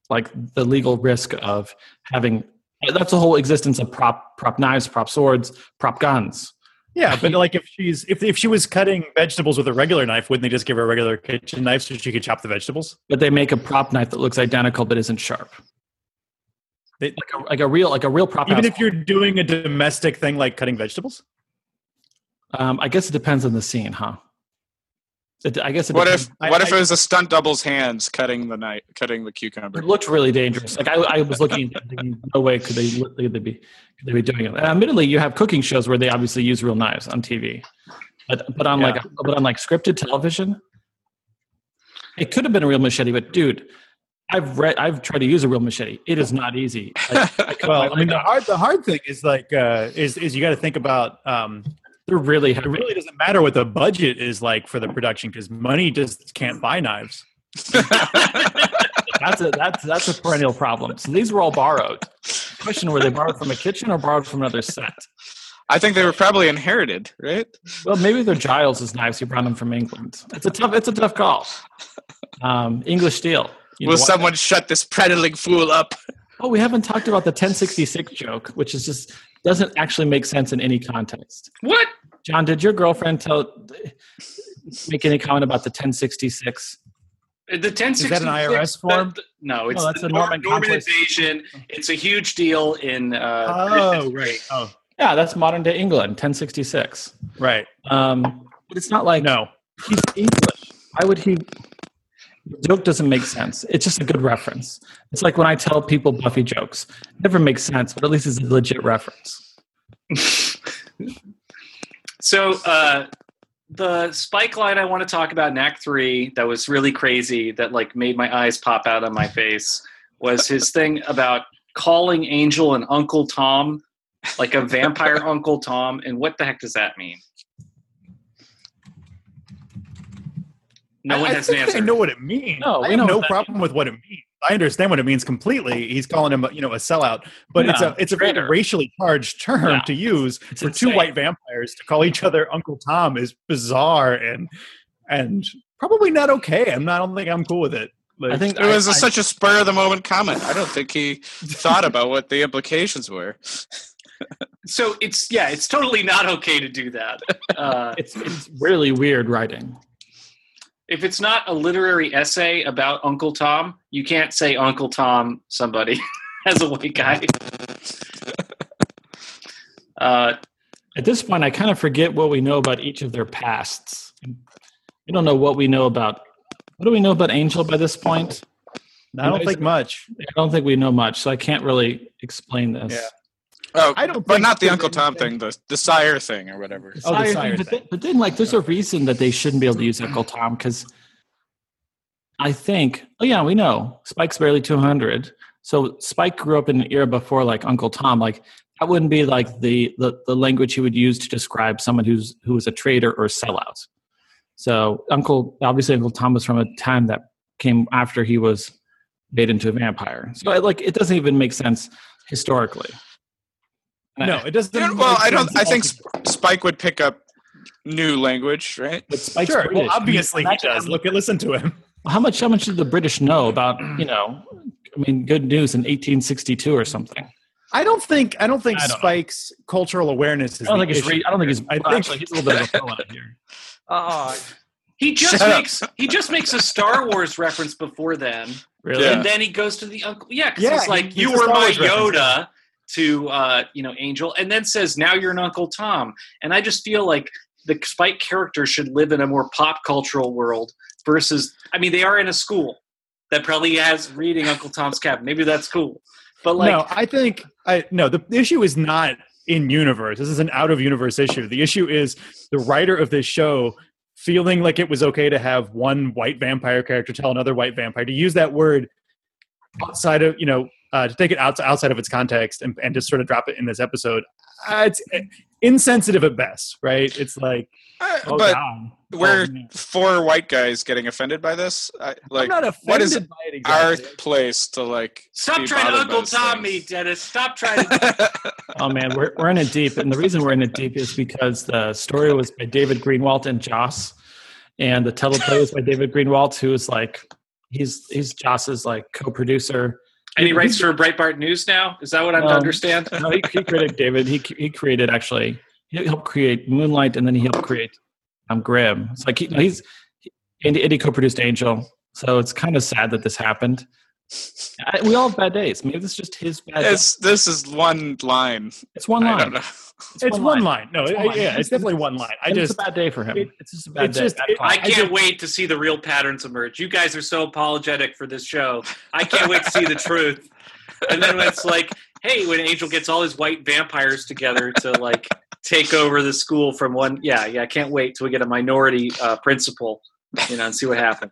like the legal risk of having. That's the whole existence of prop knives, prop swords, prop guns. Yeah, but like if she was cutting vegetables with a regular knife, wouldn't they just give her a regular kitchen knife so she could chop the vegetables? But they make a prop knife that looks identical but isn't sharp. Like a real prop. Even if you're doing a domestic thing like cutting vegetables. I guess it depends on the scene, huh? I guess. What if it was a stunt double's hands cutting the cucumber? It looked really dangerous. Like I was looking, thinking, no way could they be doing it. And admittedly, you have cooking shows where they obviously use real knives on TV, but on like scripted television, it could have been a real machete. But dude, I've tried to use a real machete. It is not easy. The hard thing is like is you got to think about. They're really heavy. It really doesn't matter what the budget is like for the production because money just can't buy knives. That's a perennial problem. So these were all borrowed. Question: were they borrowed from a kitchen or borrowed from another set? I think they were probably inherited, right? Well, maybe they're Giles's knives. He brought them from England. It's a tough call. English steel. Will someone shut this prattling fool up? Oh, we haven't talked about the 1066 joke, which is just doesn't actually make sense in any context. What? John, did your girlfriend make any comment about the 1066? The 1066 is that an IRS form? No, it's that's the a Norman invasion. It's a huge deal in. Right. Oh, yeah, that's modern day England, 1066. right. But it's not like No. he's English. Why would he? The joke doesn't make sense. It's just a good reference. It's like when I tell people Buffy jokes. It never makes sense, but at least it's a legit reference. So the Spike line I want to talk about in Act 3 that was really crazy, that like made my eyes pop out on my face, was his thing about calling Angel an Uncle Tom, like a vampire Uncle Tom. And what the heck does that mean? No one has an answer. I know what it means. No, I we have know no what that problem with what it means. I understand what it means completely. He's calling him, a sellout, but Yeah, it's a very traitor. racially charged term Yeah. to use It's for two insane. white vampires to call each other Uncle Tom is bizarre and probably not okay. I don't think I'm cool with it. Like, I think It was such a spur of the moment comment. I don't think he thought about what the implications were. So it's totally not okay to do that. it's really weird writing. If it's not a literary essay about Uncle Tom, you can't say Uncle Tom somebody as a white guy. At this point, I kind of forget what we know about each of their pasts. We don't know what we know about. What do we know about Angel by this point? I don't think much. I don't think we know much, so I can't really explain this. Yeah. Oh, I don't but think not the there's Uncle Tom anything- thing, the sire thing or whatever. Oh, the Sire sire thing, thing. but then, like, there's a reason that they shouldn't be able to use Uncle Tom because I think, we know Spike's barely 200. So Spike grew up in an era before, like, Uncle Tom. Like, that wouldn't be like the language he would use to describe someone who was a traitor or a sellout. So Uncle Tom was from a time that came after he was made into a vampire. So it doesn't even make sense historically. No, it doesn't. Well, make sense I think altogether. Spike would pick up new language, right? But Spike's Sure. British. Well, obviously he Imagine does. Listen to him. how much do the British know about, good news in 1862 or something? I don't think know. Spike's cultural awareness is. I don't think the he's. issue. I don't think he's. I think- Actually, he's a little bit of a felon here. He just Shut up. makes a Star Wars reference before then, Really? Yeah. and then he goes to the uncle. Yeah, because Yeah, he's he like, makes "You a were Star my Wars reference. Yoda," to Angel, and then says, "Now you're an Uncle Tom." And I just feel like the Spike character should live in a more pop cultural world versus. I mean, they are in a school that probably has reading Uncle Tom's Cabin. Maybe that's cool, but like, No, I think the issue is not in universe. This is an out of universe issue. The issue is the writer of this show feeling like it was okay to have one white vampire character tell another white vampire to use that word outside of to take it outside of its context and just sort of drop it in this episode. It's insensitive at best, right? It's like, oh, but God. we're Oh, man. 4 white guys getting offended by this. I'm not offended what is by it our exactly. place to stop be trying to bothered by Uncle this Tom thing? me, Dennis. Stop trying to. Oh man, we're in it deep, and the reason we're in it deep is because the story was by David Greenwalt and Joss, and the teleplay was by David Greenwalt, who is like He's Joss's like co-producer. And he writes for Breitbart News now. Is that what I'm to understand? No, he created David. He created actually. He helped create Moonlight, and then he helped create Grimm. It's like Andy co-produced Angel, so it's kind of sad that this happened. We all have bad days. Maybe this is just his bad day. This is one line. It's one I line. don't know. It's one line. No, it's definitely one line. It's a bad day for him. It's just a bad day. I can't wait to see the real patterns emerge. You guys are so apologetic for this show. I can't wait to see the truth. And then when it's like, hey, when Angel gets all his white vampires together to like take over the school from one, I can't wait till we get a minority principal, and see what happens.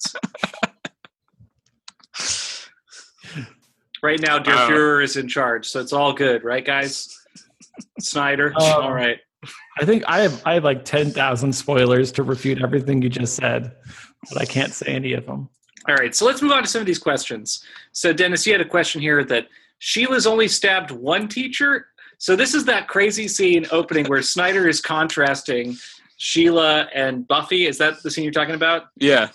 Right now, Der Fuhrer is in charge, so it's all good, right, guys? Snyder, all right. I think I have like 10,000 spoilers to refute everything you just said, but I can't say any of them. All right, so let's move on to some of these questions. So, Dennis, you had a question here that Sheila's only stabbed one teacher. So this is that crazy scene opening where Snyder is contrasting Sheila and Buffy. Is that the scene you're talking about? Yeah.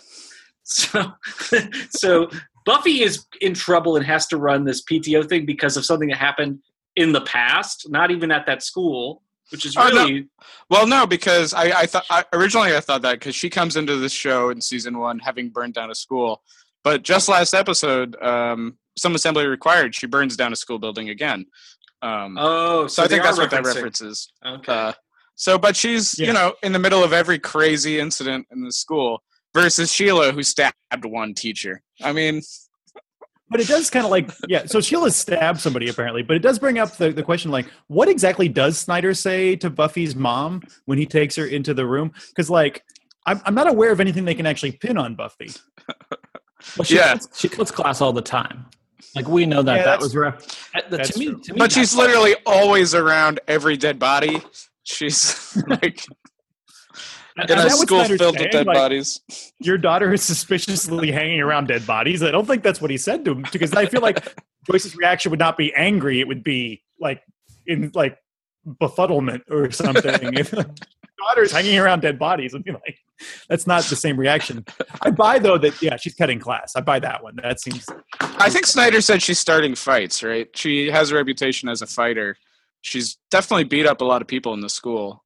So Buffy is in trouble and has to run this PTO thing because of something that happened in the past, not even at that school, which is really... No. Well, no, because I thought originally I thought that because she comes into this show in season 1 having burned down a school. But just last episode, Some Assembly Required, she burns down a school building again. So I think that's what that references. Okay. But she's, in the middle of every crazy incident in the school versus Sheila, who stabbed one teacher. I mean... But it does kind of like, so Sheila stabbed somebody apparently, but it does bring up the question, like, what exactly does Snyder say to Buffy's mom when he takes her into the room? Because, like, I'm not aware of anything they can actually pin on Buffy. Well, she cuts class all the time. Like, we know that that was rough. To me, but she's literally always around every dead body. She's like... in a school filled with dead bodies. Your daughter is suspiciously hanging around dead bodies. I don't think that's what he said to him, because I feel like Joyce's reaction would not be angry. It would be like in like befuddlement or something. If daughter's hanging around dead bodies, I'd be like, that's not the same reaction. I buy though that she's cutting class. I buy that one. That seems. I think Snyder said she's starting fights. Right? She has a reputation as a fighter. She's definitely beat up a lot of people in the school.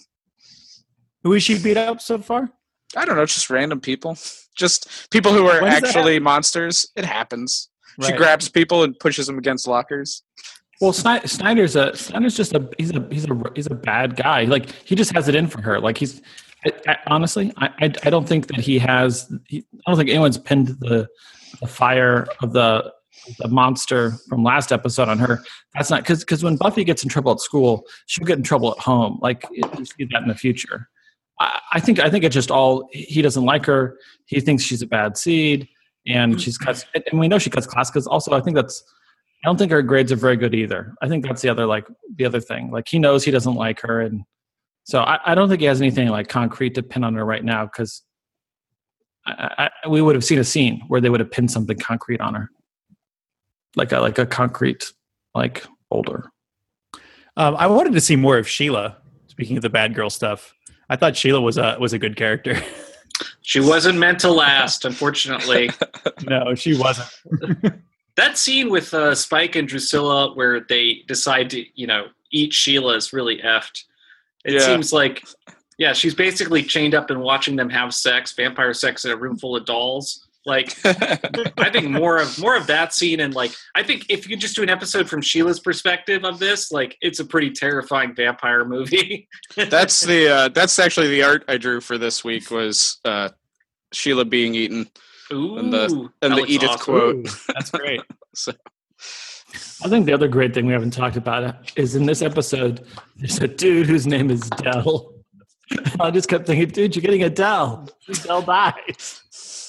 Who has she beat up so far? I don't know, just random people. Just people who are actually monsters. It happens. Right. She grabs people and pushes them against lockers. Well, Snyder's just a bad guy. Like, he just has it in for her. Like, honestly, I don't think that I don't think anyone's pinned the fire of the monster from last episode on her. That's not because when Buffy gets in trouble at school, she'll get in trouble at home. Like, you see that in the future. I think it's just all, he doesn't like her. He thinks she's a bad seed, and she's cuts. And we know she cuts class because also I don't think her grades are very good either. I think that's the other thing. Like, he knows he doesn't like her, and so I don't think he has anything like concrete to pin on her right now, because we would have seen a scene where they would have pinned something concrete on her, like a concrete like boulder. I wanted to see more of Sheila. Speaking of the bad girl stuff. I thought Sheila was a good character. She wasn't meant to last, unfortunately. No, she wasn't. That scene with Spike and Drusilla where they decide to, eat Sheila is really effed. It seems like, she's basically chained up and watching them have sex, vampire sex in a room full of dolls. Like, I think more of that scene, and like, I think if you could just do an episode from Sheila's perspective of this, like, it's a pretty terrifying vampire movie. That's actually the art I drew for this week was Sheila being eaten. Ooh, and the Edith awesome. Quote. Ooh, that's great. So. I think the other great thing we haven't talked about is in this episode, there's a dude whose name is Dell. I just kept thinking, dude, you're getting a Dell. Dell dies.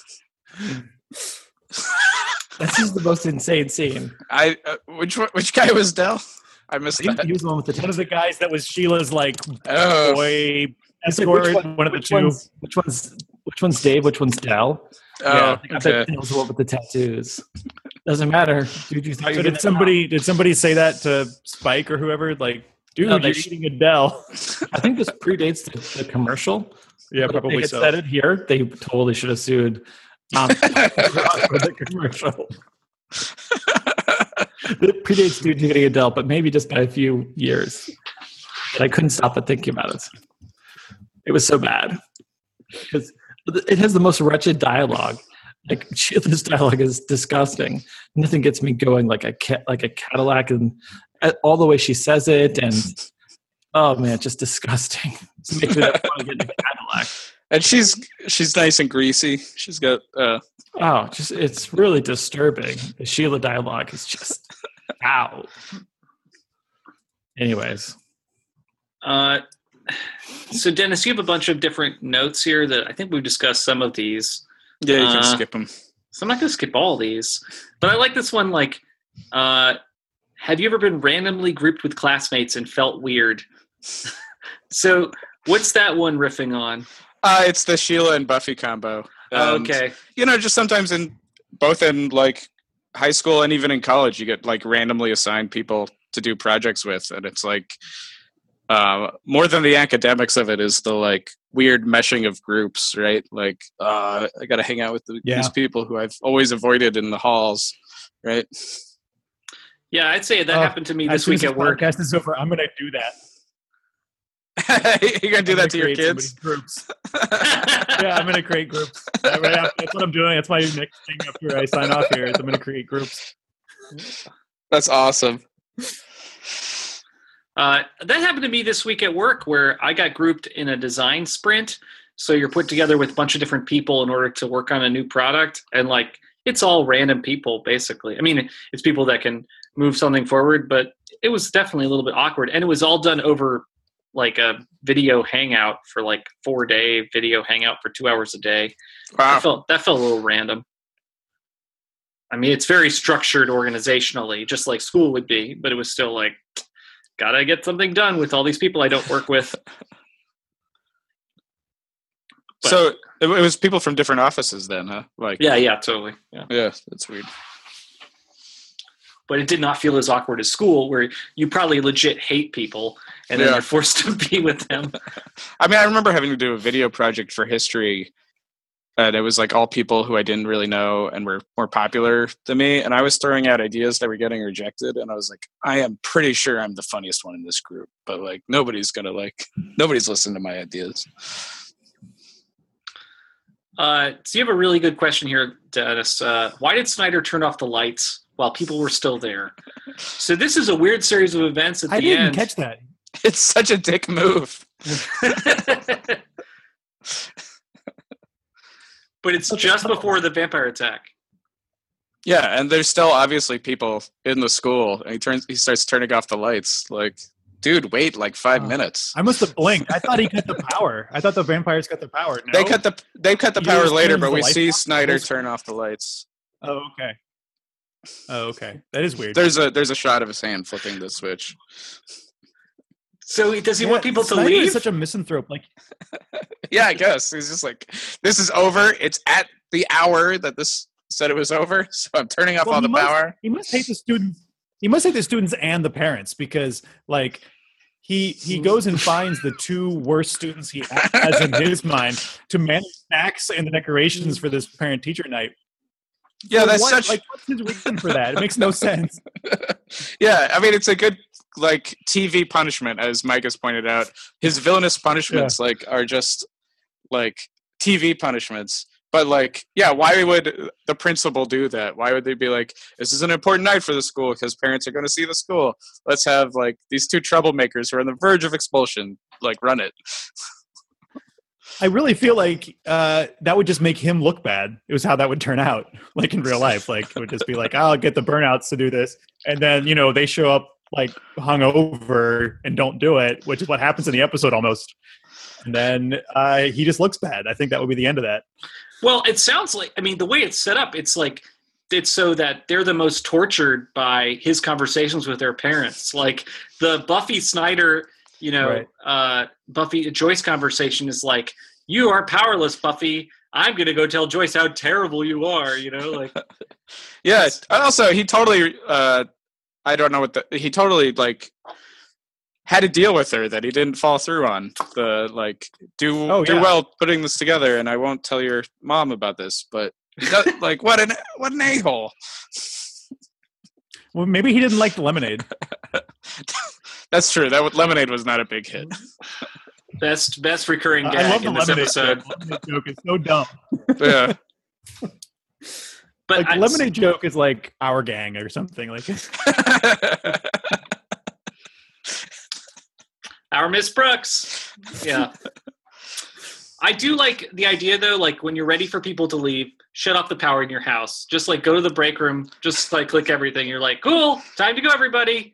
That's just the most insane scene. Which guy was Dell? I missed that. He was the one with the one of the guys that was Sheila's like boy escort. Like, one of the two. Which one's Dave? Which one's Dell? Oh, I bet Dell's the one with the tattoos. Doesn't matter, dude. You thought you did somebody say that to Spike or whoever? Like, dude, you're eating a Dell. I think this predates the commercial. Yeah, but probably if they so. said it here, they totally should have sued For the commercial. It predates Dude Dating Adele, but maybe just by a few years. But I couldn't stop but thinking about it. It was so bad. Because it has the most wretched dialogue. Like this dialogue is disgusting. Nothing gets me going like a Cadillac, and all the way she says it, and oh man, just disgusting. It makes me want to get in a Cadillac. And she's nice and greasy. She's got it's really disturbing. The Sheila dialogue is just ow. Anyways. So Dennis, you have a bunch of different notes here that I think we've discussed some of these. Yeah, you can skip them. So I'm not going to skip all these, but I like this one. Like, have you ever been randomly grouped with classmates and felt weird? So what's that one riffing on? It's the Sheila and Buffy combo. Okay. Just sometimes in like high school and even in college, you get like randomly assigned people to do projects with, and it's like more than the academics of it is the like weird meshing of groups, right? Like I got to hang out with these people who I've always avoided in the halls, right? Yeah, I'd say that happened to me this week at work. Podcast is over. I'm going to do that. You're gonna do that to your kids? Groups. Yeah, I'm gonna create groups. That's what I'm doing. That's my next thing after I sign off here. Is I'm gonna create groups. That's awesome. That happened to me this week at work, where I got grouped in a design sprint. So you're put together with a bunch of different people in order to work on a new product, and like it's all random people, basically. I mean, it's people that can move something forward, but it was definitely a little bit awkward, and it was all done over like a video hangout for like 4-day video hangout for 2 hours a day. Wow. That felt a little random. I mean, it's very structured organizationally, just like school would be, but it was still like, gotta get something done with all these people I don't work with. But, so it was people from different offices then, huh? Like, yeah, totally. Yeah, that's weird. But it did not feel as awkward as school, where you probably legit hate people and then you're forced to be with them. I mean, I remember having to do a video project for history, and it was like all people who I didn't really know and were more popular than me. And I was throwing out ideas that were getting rejected, and I was like, I am pretty sure I'm the funniest one in this group, but like nobody's listening to my ideas. So you have a really good question here, Dennis. Why did Snyder turn off the lights while people were still there? So this is a weird series of events at the end. I didn't catch that. It's such a dick move. But it's just before the vampire attack. Yeah, and there's still obviously people in the school, and he starts turning off the lights. Like, dude, wait like 5 minutes. I must have blinked. I thought he cut the power. I thought the vampires cut the power. No? They cut the power later, but we see Snyder off? Turn off the lights. Oh, okay. That is weird. There's a shot of his hand flipping the switch. So does he want people to Snyder leave? Is such a misanthrope. Like, yeah, I guess he's just like, this is over. It's at the hour that this said it was over, so I'm turning off all the power. He must hate the students. He must hate the students and the parents, because like he goes and finds the two worst students he has in his mind to manage snacks and the decorations for this parent-teacher night. Yeah, So that's such. Like, what's his reason for that? It makes no sense. Yeah, I mean, it's a good like TV punishment, as Mike has pointed out. His villainous punishments are just like TV punishments. But like, yeah, why would the principal do that? Why would they be like, this is an important night for the school because parents are going to see the school. Let's have like these two troublemakers who are on the verge of expulsion, like run it. I really feel like that would just make him look bad. It was how that would turn out, like in real life. Like it would just be like, I'll get the burnouts to do this. And then, they show up like hungover and don't do it, which is what happens in the episode almost. And then he just looks bad. I think that would be the end of that. Well, it sounds like, the way it's set up, it's like, it's so that they're the most tortured by his conversations with their parents. Like the Buffy Snyder, Buffy Joyce conversation is like, you are powerless, Buffy. I'm going to go tell Joyce how terrible you are, like. Yeah. Also, he totally, he totally like had a deal with her that he didn't follow through on. Do well putting this together, and I won't tell your mom about this, but Like what an a-hole. Well, maybe he didn't like the lemonade. That's true. Lemonade was not a big hit. Best recurring I gag love the in this lemonade episode. joke. Lemonade joke is so dumb. Yeah. But Like, the lemonade joke is like our gang or something. Like, our Miss Brooks. Yeah. I do like the idea though, like when you're ready for people to leave, shut off the power in your house. Just like go to the break room, just like click everything. You're like, cool, time to go, everybody.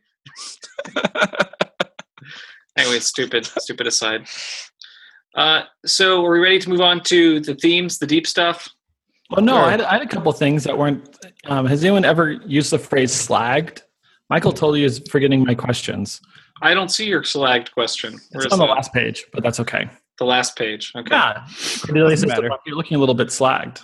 Anyway, stupid aside. So are we ready to move on to the themes, the deep stuff? Well, no, Sure. I had a couple things that weren't. Has anyone ever used the phrase slagged? Michael totally is forgetting my questions. I don't see your slagged question. Where It's is on the that? last page, but that's okay. The last page. Okay. Yeah. Cordelia says, matter. you're looking a little bit slagged.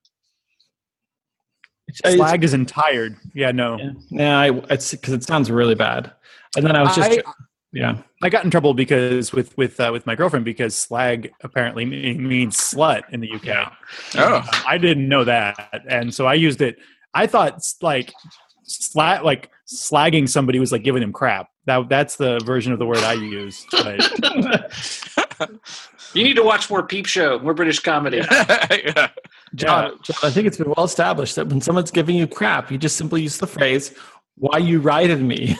slag is tired. Yeah, no. Yeah, it's because it sounds really bad. And then I was just, I got in trouble because with my girlfriend because slag apparently means slut in the UK. Oh. I didn't know that, and so I used it. I thought like slagging somebody was like giving him crap. That's the version of the word I use. But You need to watch more Peep Show, more British comedy. Yeah. John, I think it's been well established that when someone's giving you crap, you just simply use the phrase, "Why you righted me."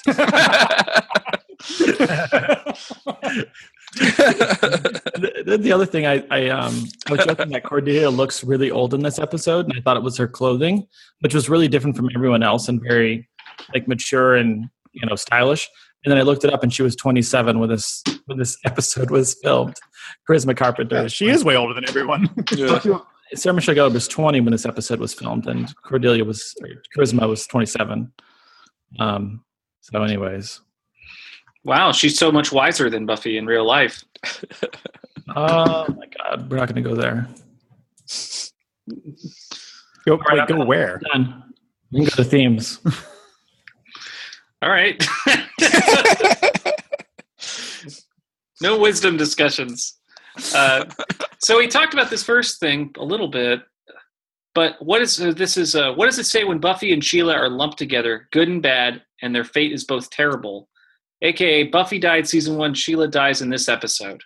The other thing, I was joking that Cordelia looks really old in this episode, and I thought it was her clothing, which was really different from everyone else and very like mature and stylish. And then I looked it up, and she was 27 when this episode was filmed. Charisma Carpenter. she is way older than everyone. Yeah. Sarah Michelle Gellar was 20 when this episode was filmed, and Charisma was 27. So, anyways. Wow, she's so much wiser than Buffy in real life. Oh my God, we're not going to go there. Go where? Done. We can go to themes. All right. No wisdom discussions. So we talked about this first thing a little bit, but what does it say when Buffy and Sheila are lumped together, good and bad, and their fate is both terrible? AKA Buffy died season 1, Sheila dies in this episode.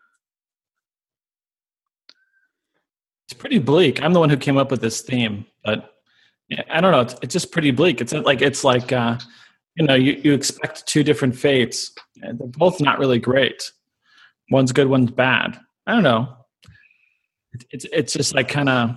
It's pretty bleak. I'm the one who came up with this theme, but yeah, I don't know. It's just pretty bleak. It's like you expect two different fates, and they're both not really great. One's good, one's bad. I don't know. It's just like kind of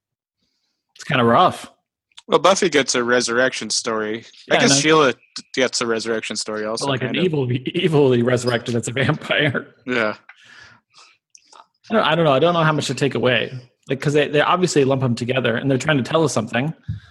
rough. Well, Buffy gets a resurrection story. Yeah, I guess no. Sheila gets a resurrection story also. But like an kind of. evilly resurrected as a vampire. Yeah. I don't know. I don't know how much to take away. Like, because they obviously lump them together and they're trying to tell us something.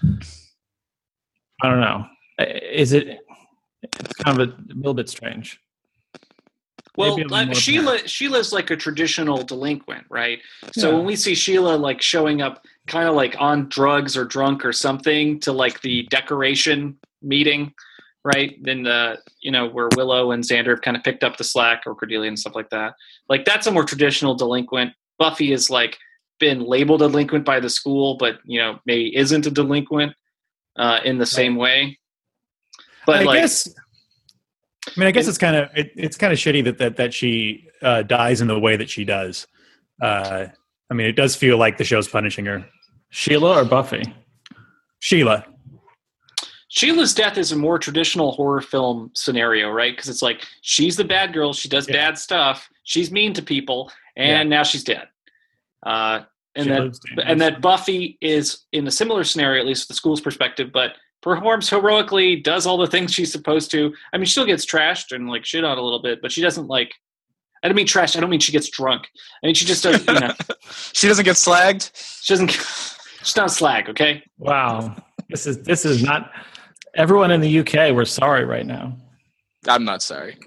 I don't know. It's kind of a little bit strange. Well, Maybe a little more Sheila's like a traditional delinquent, right? So Yeah. when we see Sheila like showing up kind of like on drugs or drunk or something to like the decoration meeting, right? Then where Willow and Xander have kind of picked up the slack, or Cordelia and stuff like that. Like that's a more traditional delinquent. Buffy is like been labeled a delinquent by the school, but maybe isn't a delinquent in the same way. But I guess it's kind of shitty that she dies in the way that she does. It does feel like the show's punishing her. Sheila or Buffy? Sheila. Sheila's death is a more traditional horror film scenario, right? Because it's like she's the bad girl, she does bad stuff, she's mean to people, and now she's dead. And that Buffy is in a similar scenario, at least from the school's perspective, but performs heroically, does all the things she's supposed to. I mean, she still gets trashed and like shit on a little bit, but she doesn't like. I don't mean trashed. I don't mean she gets drunk. I mean she just does. She doesn't get slagged. She doesn't. She's not slag. Okay. Wow. This is not. Everyone in the UK, we're sorry right now. I'm not sorry.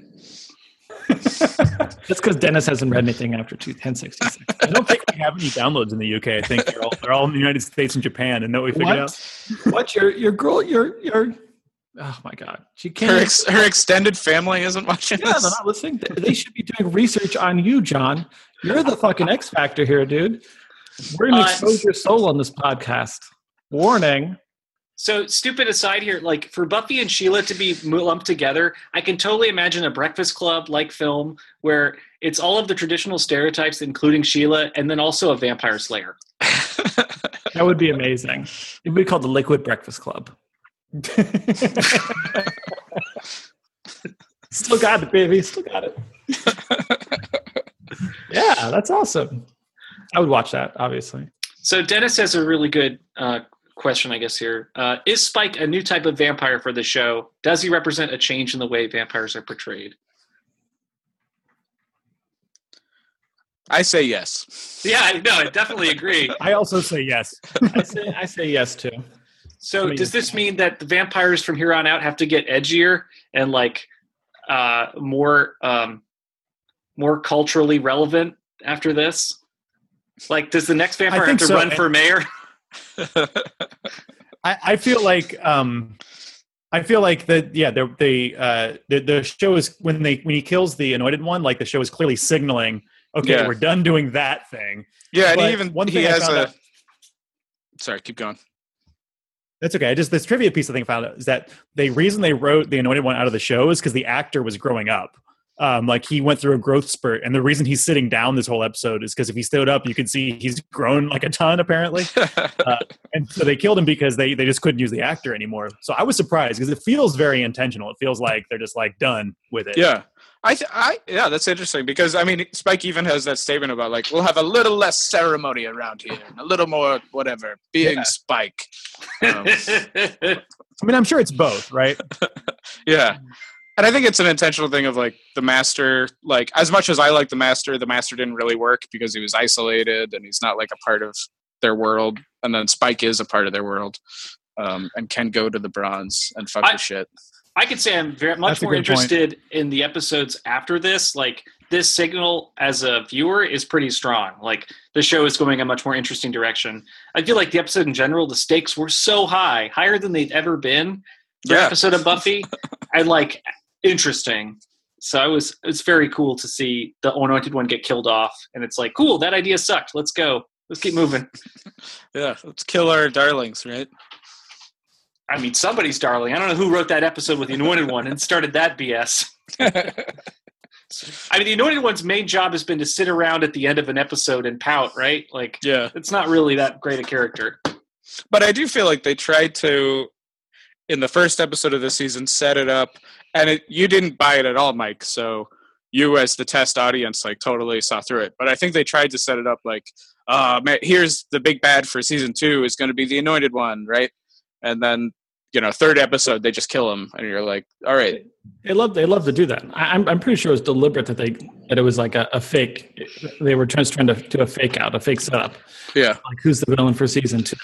That's because Dennis hasn't read anything after 1066. I don't think we have any downloads in the UK. I think they're all in the United States and Japan. And know what we figured out? What? Your girl? Your oh my God. She can't. Her extended family isn't watching Yeah, this. they're not listening. They should be doing research on you, John. You're the fucking X Factor here, dude. We're going to expose your soul on this podcast. Warning. So, stupid aside here, like for Buffy and Sheila to be lumped together, I can totally imagine a Breakfast Club-like film where it's all of the traditional stereotypes, including Sheila, and then also a vampire slayer. That would be amazing. It would be called the Liquid Breakfast Club. Still got it, baby. Still got it. Yeah, that's awesome. I would watch that, obviously. So Dennis has a really good question, I guess, here. Is Spike a new type of vampire for the show? Does he represent a change in the way vampires are portrayed? I say yes. Yeah, I definitely agree. I also say yes. I say yes, too. So does this mean that the vampires from here on out have to get edgier and like more culturally relevant after this? Like, does the next vampire have to run for mayor? I feel like that. Yeah, the show is when he kills the Anointed One. Like the show is clearly signaling, okay, we're done doing that thing. Yeah, but and even one thing he I has found a. out- Sorry, keep going. That's okay. This trivia piece I think I found out is that the reason they wrote the Anointed One out of the show is because the actor was growing up. Like he went through a growth spurt, and the reason he's sitting down this whole episode is because if he stood up, you could see he's grown like a ton, apparently. And so they killed him because they just couldn't use the actor anymore. So I was surprised because it feels very intentional. It feels like they're just like done with it. Yeah. Yeah, that's interesting because I mean, Spike even has that statement about like we'll have a little less ceremony around here, and a little more whatever. Being Spike. I mean, I'm sure it's both, right? Yeah, and I think it's an intentional thing of like the Master. Like as much as I like the Master didn't really work because he was isolated and he's not like a part of their world. And then Spike is a part of their world, and can go to the Bronze and fuck the shit. I could say I'm much more interested in the episodes after this. Like this signal as a viewer is pretty strong. Like the show is going a much more interesting direction. I feel like the episode in general, the stakes were so high, higher than they've ever been for an episode of Buffy, and like interesting. So it's very cool to see the Anointed One get killed off, and it's like, cool, that idea sucked. Let's go. Let's keep moving. Yeah, let's kill our darlings, right? I mean, somebody's darling. I don't know who wrote that episode with the Anointed One and started that BS. I mean, the Anointed One's main job has been to sit around at the end of an episode and pout, right? Like, yeah, it's not really that great a character. But I do feel like they tried to, in the first episode of the season, set it up, and you didn't buy it at all, Mike. So you, as the test audience, like totally saw through it. But I think they tried to set it up like, man, here's the big bad for season 2 is going to be the Anointed One, right? And then, third episode, they just kill him, and you're like, all right. They love to do that. I'm pretty sure it was deliberate that it was like a fake. They were trying to do a fake out, a fake setup. Yeah. Like who's the villain for season 2?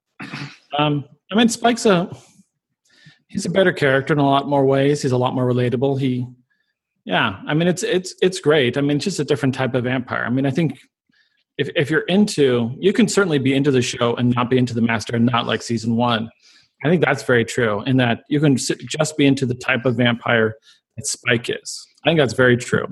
I mean, Spike's he's a better character in a lot more ways. He's a lot more relatable. I mean, it's great. I mean, it's just a different type of vampire. I mean, I think if you're you can certainly be into the show and not be into the Master and not like season 1. I think that's very true in that you can just be into the type of vampire that Spike is. I think that's very true.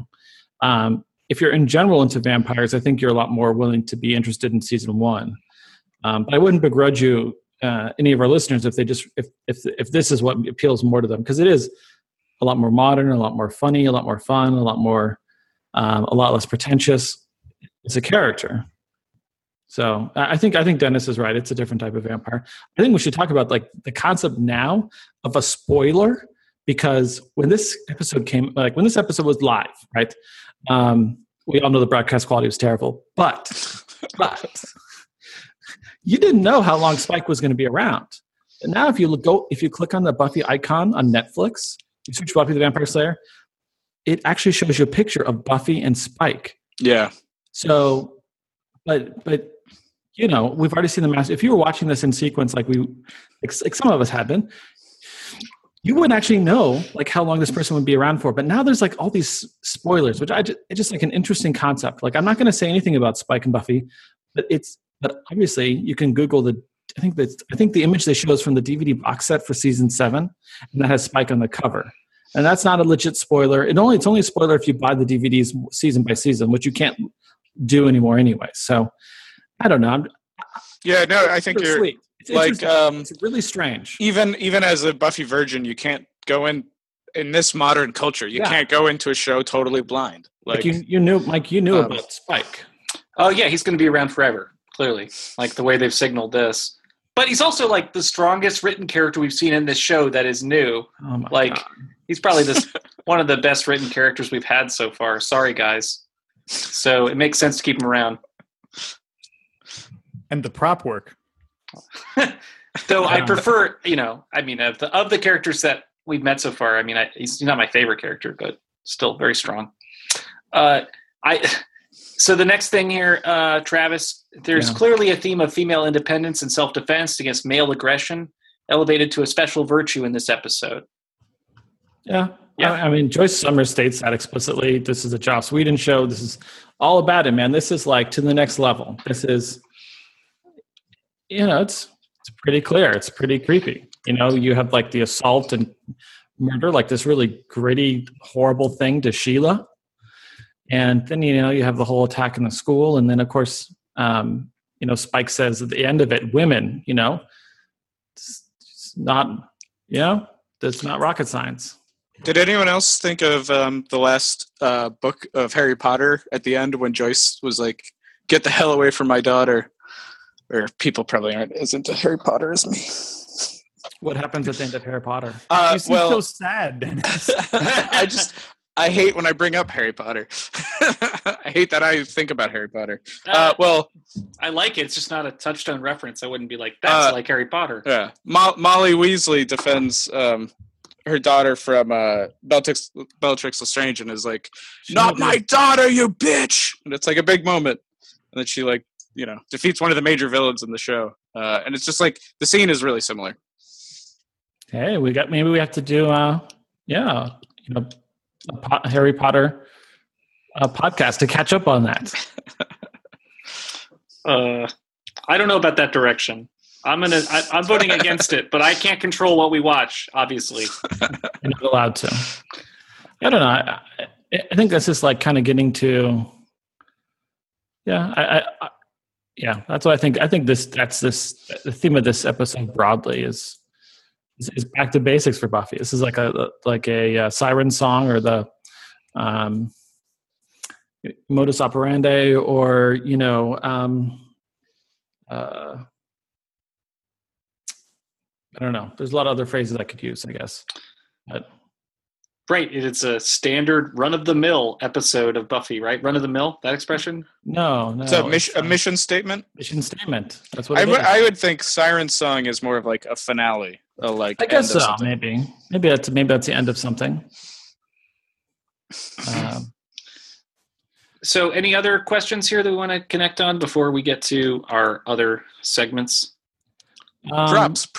If you're in general into vampires, I think you're a lot more willing to be interested in season 1. But I wouldn't begrudge you, any of our listeners, if they if this is what appeals more to them, because it is a lot more modern, a lot more funny, a lot more fun, a lot less pretentious. It's a character. So I think Dennis is right. It's a different type of vampire. I think we should talk about like the concept now of a spoiler, because when this episode was live, right? We all know the broadcast quality was terrible, but you didn't know how long Spike was going to be around. And now if you click on the Buffy icon on Netflix, you search Buffy the Vampire Slayer, it actually shows you a picture of Buffy and Spike. Yeah. So, but we've already seen the Master. If you were watching this in sequence, like some of us have been, you wouldn't actually know like how long this person would be around for. But now there's like all these spoilers, which it's just like an interesting concept. Like I'm not going to say anything about Spike and Buffy, but obviously you can Google I think the image they show is from the DVD box set for season 7, and that has Spike on the cover. And that's not a legit spoiler. It's only a spoiler if you buy the DVDs season by season, which you can't do anymore anyway. So I don't know. Yeah, no, I think It's you're sweet. It's like interesting. It's really strange. even as a Buffy virgin, you can't go in this modern culture. You Yeah. can't go into a show totally blind. Like you knew, Mike. You knew about Spike. Oh yeah, he's going to be around forever. Clearly, like the way they've signaled this. But he's also like the strongest written character we've seen in this show that is new. Oh my Like God. he's probably one of the best written characters we've had so far. Sorry, guys. So it makes sense to keep him around. And the prop work. Though I prefer, I mean, of the characters that we've met so far, I mean, he's not my favorite character, but still very strong. So the next thing here, Travis, there's clearly a theme of female independence and self-defense against male aggression, elevated to a special virtue in this episode. Yeah. I mean, Joyce Summers states that explicitly. This is a Joss Whedon show. This is all about it, man. This is like to the next level. This is, it's pretty clear. It's pretty creepy. You have like the assault and murder, like this really gritty, horrible thing to Sheila. And then, you have the whole attack in the school. And then, of course, Spike says at the end of it, women, it's not, that's not rocket science. Did anyone else think of the last book of Harry Potter at the end when Joyce was like, "Get the hell away from my daughter"? Or people probably aren't as into Harry Potter as me. What happens at the end of Harry Potter? You seem so sad, Dennis. I hate when I bring up Harry Potter. I hate that I think about Harry Potter. I like it. It's just not a Touchstone reference. I wouldn't be like, that's like Harry Potter. Yeah. Molly Weasley defends her daughter from Bellatrix Lestrange and is like, "Not my daughter, you bitch!" And it's like a big moment. And then she defeats one of the major villains in the show. And it's just like, the scene is really similar. Hey, maybe we have to do, a Harry Potter podcast to catch up on that. I don't know about that direction. I'm voting against it, but I can't control what we watch, obviously. You're not allowed to. I don't know. I think that's just like kind of getting to. Yeah, that's what I think. I think the theme of this episode broadly is back to basics for Buffy. This is like a siren song or the modus operandi, or I don't know. There's a lot of other phrases I could use, I guess. But right, it's a standard run-of-the-mill episode of Buffy, right? Run-of-the-mill, that expression? No. It's a mission statement? Mission statement. That's what I would think Siren Song is more of like a finale. I guess so, maybe. Maybe that's the end of something. So any other questions here that we want to connect on before we get to our other segments? Props.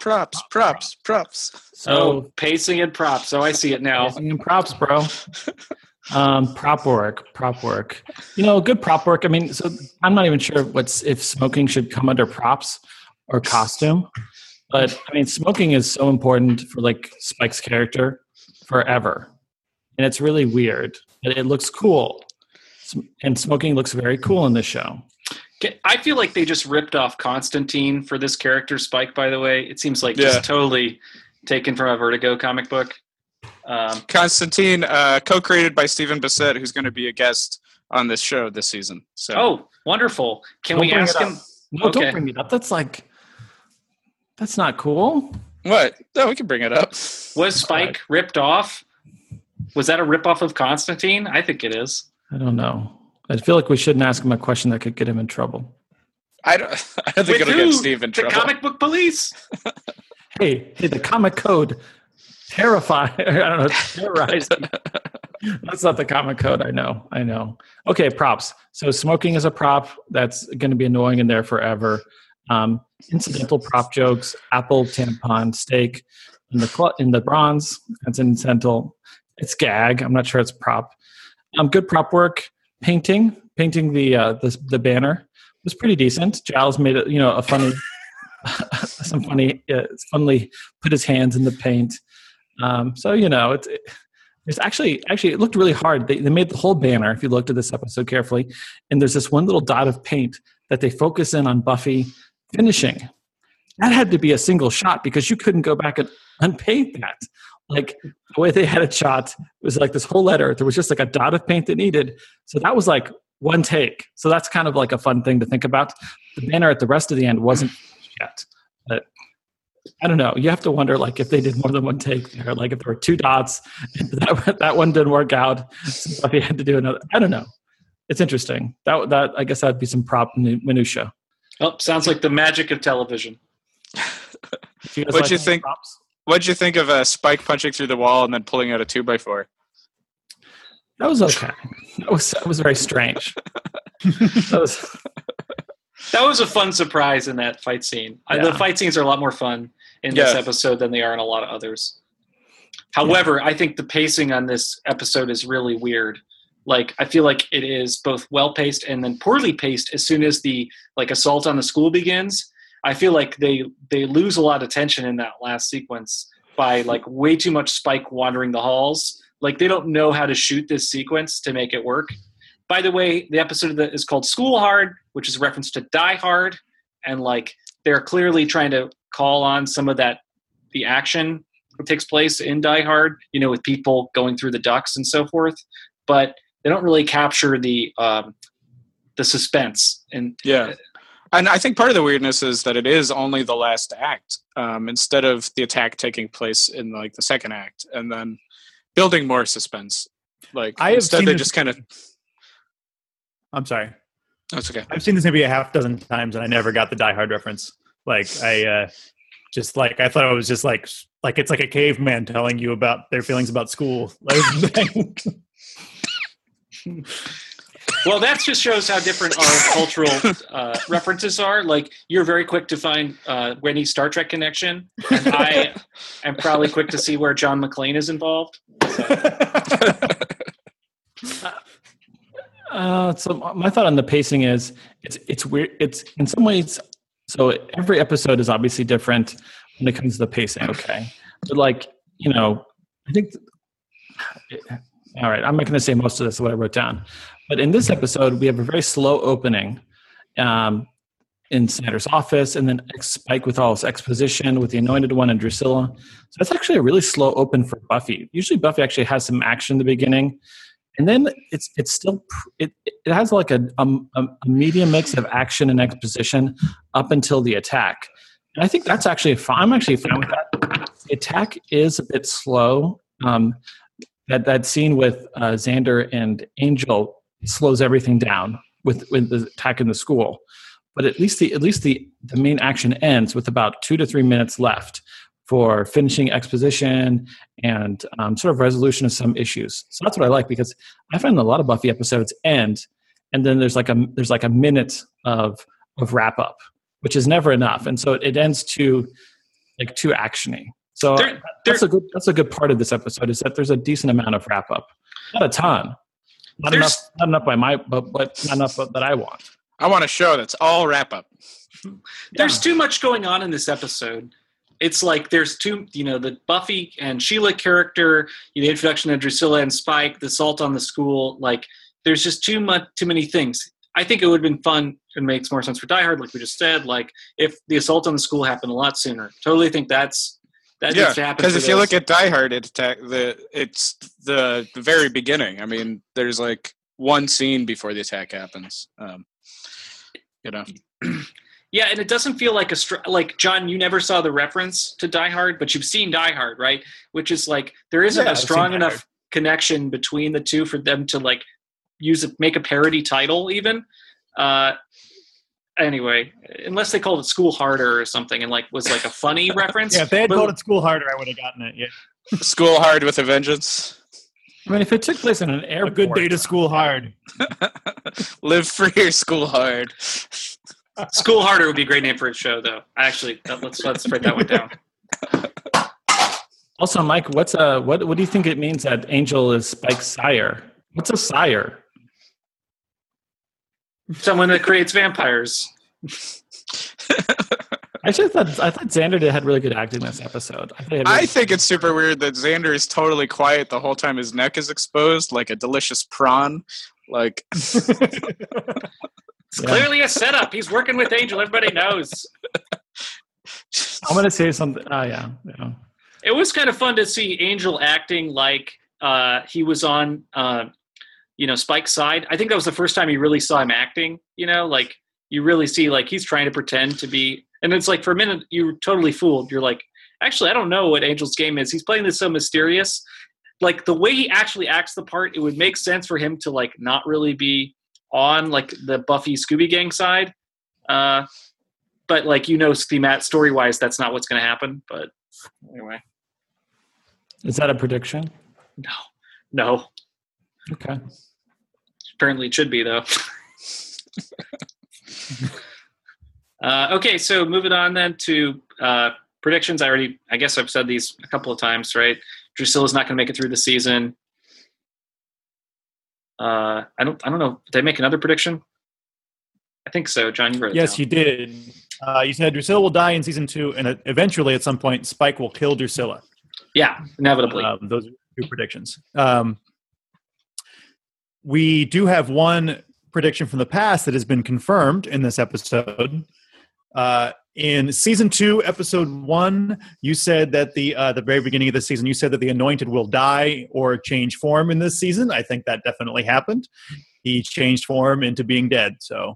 So pacing and props. So I see it now. Pacing and props, bro. Prop work. Good prop work. I mean, so I'm not even sure if smoking should come under props or costume, but I mean, smoking is so important for like Spike's character forever, and it's really weird. It looks cool, and smoking looks very cool in this show. I feel like they just ripped off Constantine for this character, Spike, by the way. It seems like just totally taken from a Vertigo comic book. Constantine, co-created by Stephen Bissett, who's going to be a guest on this show this season. So. Oh, wonderful. Can we ask him? No, okay. Don't bring it up. That's not cool. What? No, we can bring it up. Was Spike ripped off? Was that a ripoff of Constantine? I think it is. I don't know. I feel like we shouldn't ask him a question that could get him in trouble. I don't think it'll get Steve in trouble. The comic book police. Hey, the comic code. Terrorize. That's not the comic code. I know. Okay, props. So smoking is a prop. That's going to be annoying in there forever. Incidental prop jokes. Apple, tampon, steak in the bronze. That's incidental. It's gag. I'm not sure it's prop. Good prop work. Painting the banner was pretty decent. Giles made a funny, funny put his hands in the paint. It's actually it looked really hard. They made the whole banner. If you looked at this episode carefully, and there's this one little dot of paint that they focus in on Buffy finishing. That had to be a single shot because you couldn't go back and unpaint that. Like the way they had it shot was like this whole letter. There was just like a dot of paint that needed. So that was like one take. So that's kind of like a fun thing to think about. The banner at the rest of the end wasn't finished yet. But I don't know. You have to wonder like if they did more than one take there. Like if there were two dots, that one didn't work out. So Buffy had to do another. I don't know. It's interesting. That I guess that'd be some prop minutia. Oh, sounds like the magic of television. What'd you think? What'd you think of Spike punching through the wall and then pulling out a 2x4? That was okay. That was very strange. That was a fun surprise in that fight scene. Yeah. The fight scenes are a lot more fun in this episode than they are in a lot of others. However, I think the pacing on this episode is really weird. Like, I feel like it is both well-paced and then poorly paced as soon as the like assault on the school begins. I feel like they lose a lot of tension in that last sequence by like way too much Spike wandering the halls. Like they don't know how to shoot this sequence to make it work. By the way, the episode that is called School Hard, which is a reference to Die Hard, and like they're clearly trying to call on some of that the action that takes place in Die Hard, you know, with people going through the ducts and so forth, but they don't really capture the suspense. And And I think part of the weirdness is that it is only the last act, instead of the attack taking place in like the second act, and then building more suspense. Like instead they just kind of. I'm sorry. That's okay. I've seen this maybe a half dozen times, and I never got the Die Hard reference. Like I thought it was just like it's like a caveman telling you about their feelings about school. Well, that just shows how different our cultural references are. Like, you're very quick to find Wendy's Star Trek connection, and I am probably quick to see where John McClane is involved. So my thought on the pacing is it's weird. It's in some ways. So every episode is obviously different when it comes to the pacing. Okay, but like I think. All right, I'm not going to say most of this. What I wrote down. But in this episode, we have a very slow opening in Sanders' office, and then Spike with all his exposition with the Anointed One and Drusilla. So that's actually a really slow open for Buffy. Usually Buffy actually has some action in the beginning, and then it has like a medium mix of action and exposition up until the attack. And I think that's actually fine. I'm actually fine with that. The attack is a bit slow. That scene with Xander and Angel slows everything down with the attack in the school, but at least the main action ends with about 2 to 3 minutes left for finishing exposition and sort of resolution of some issues. So that's what I like, because I find a lot of Buffy episodes end, and then there's like a minute of wrap up, which is never enough, and so it ends too actiony. So that's a good part of this episode, is that there's a decent amount of wrap up, not a ton. Not enough by but not enough that I want. I want a show that's all wrap up. There's too much going on in this episode. It's like there's the Buffy and Sheila character, the introduction of Drusilla and Spike, the assault on the school. Like there's just too many things. I think it would have been fun and makes more sense for Die Hard, like we just said. Like if the assault on the school happened a lot sooner. Totally think that needs to happen. Because if you look at Die Hard, it's the very beginning. I mean, there's like one scene before the attack happens. Yeah, and it doesn't feel like like John. You never saw the reference to Die Hard, but you've seen Die Hard, right? Which is like there isn't a strong enough connection between the two for them to like make a parody title even. Anyway, unless they called it School Harder or something and like was like a funny reference. Yeah, if they had called it School Harder, I would have gotten it. Yeah. School Hard with a Vengeance. I mean, if it took place in an airport. A good day to school hard. Live free or school hard. School Harder would be a great name for a show, though. Actually, let's write that one down. Also, Mike, what do you think it means that Angel is Spike's sire? What's a sire? Someone that creates vampires. Actually, I thought Xander had really good acting this episode. I think it's super weird that Xander is totally quiet the whole time his neck is exposed, like a delicious prawn. Like, It's clearly a setup. He's working with Angel. Everybody knows. I'm going to say something. Yeah. It was kind of fun to see Angel acting like he was on, Spike's side. I think that was the first time you really saw him acting. Like you really see like he's trying to pretend to be, and it's like for a minute you were totally fooled. You're like, actually, I don't know what Angel's game is. He's playing this so mysterious. Like the way he actually acts the part, it would make sense for him to like not really be on like the Buffy Scooby Gang side. But like, story wise, that's not what's going to happen. But anyway. Is that a prediction? No. Okay. Apparently it should be though. Okay. So moving on then to, predictions. I guess I've said these a couple of times, right? Drusilla's not going to make it through the season. I don't know. Did I make another prediction? I think so. John, you wrote it Yes, down. you did. You said Drusilla will die in season 2, and eventually, at some point, Spike will kill Drusilla. Yeah, inevitably. Those are 2 predictions. We do have one prediction from the past that has been confirmed in this episode. In season 2, episode 1, you said that the very beginning of the season, you said that the Anointed will die or change form in this season. I think that definitely happened. He changed form into being dead. So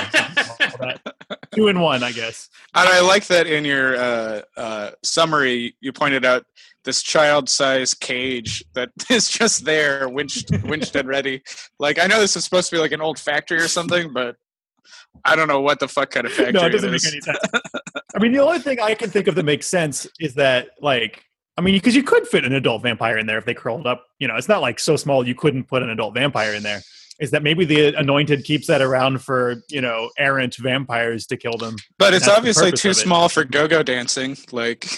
2 in 1, I guess. And I like that in your summary, you pointed out this child-sized cage that is just there, winched and ready. Like, I know this is supposed to be like an old factory or something, but I don't know what the fuck kind of factory No, it doesn't it make is. any sense. I mean, the only thing I can think of that makes sense is that, like, I mean, because you could fit an adult vampire in there if they curled up. It's not like so small you couldn't put an adult vampire in there. Is that maybe the Anointed keeps that around for, errant vampires to kill them? But it's That's the obviously purpose too of it. small for go-go dancing. Like,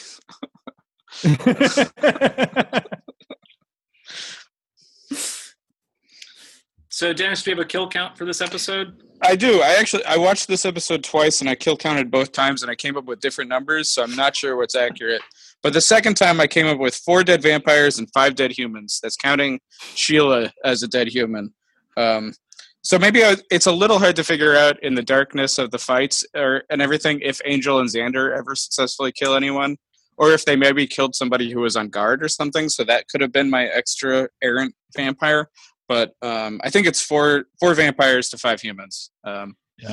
So, Dennis, do you have a kill count for this episode? I do. I watched this episode twice, and I kill counted both times, and I came up with different numbers, so I'm not sure what's accurate. But the second time, I came up with 4 dead vampires and 5 dead humans. That's counting Sheila as a dead human. So maybe it's a little hard to figure out in the darkness of the fights and everything if Angel and Xander ever successfully kill anyone, or if they maybe killed somebody who was on guard or something. So that could have been my extra errant vampire. But I think it's 4 vampires to 5 humans. Yeah.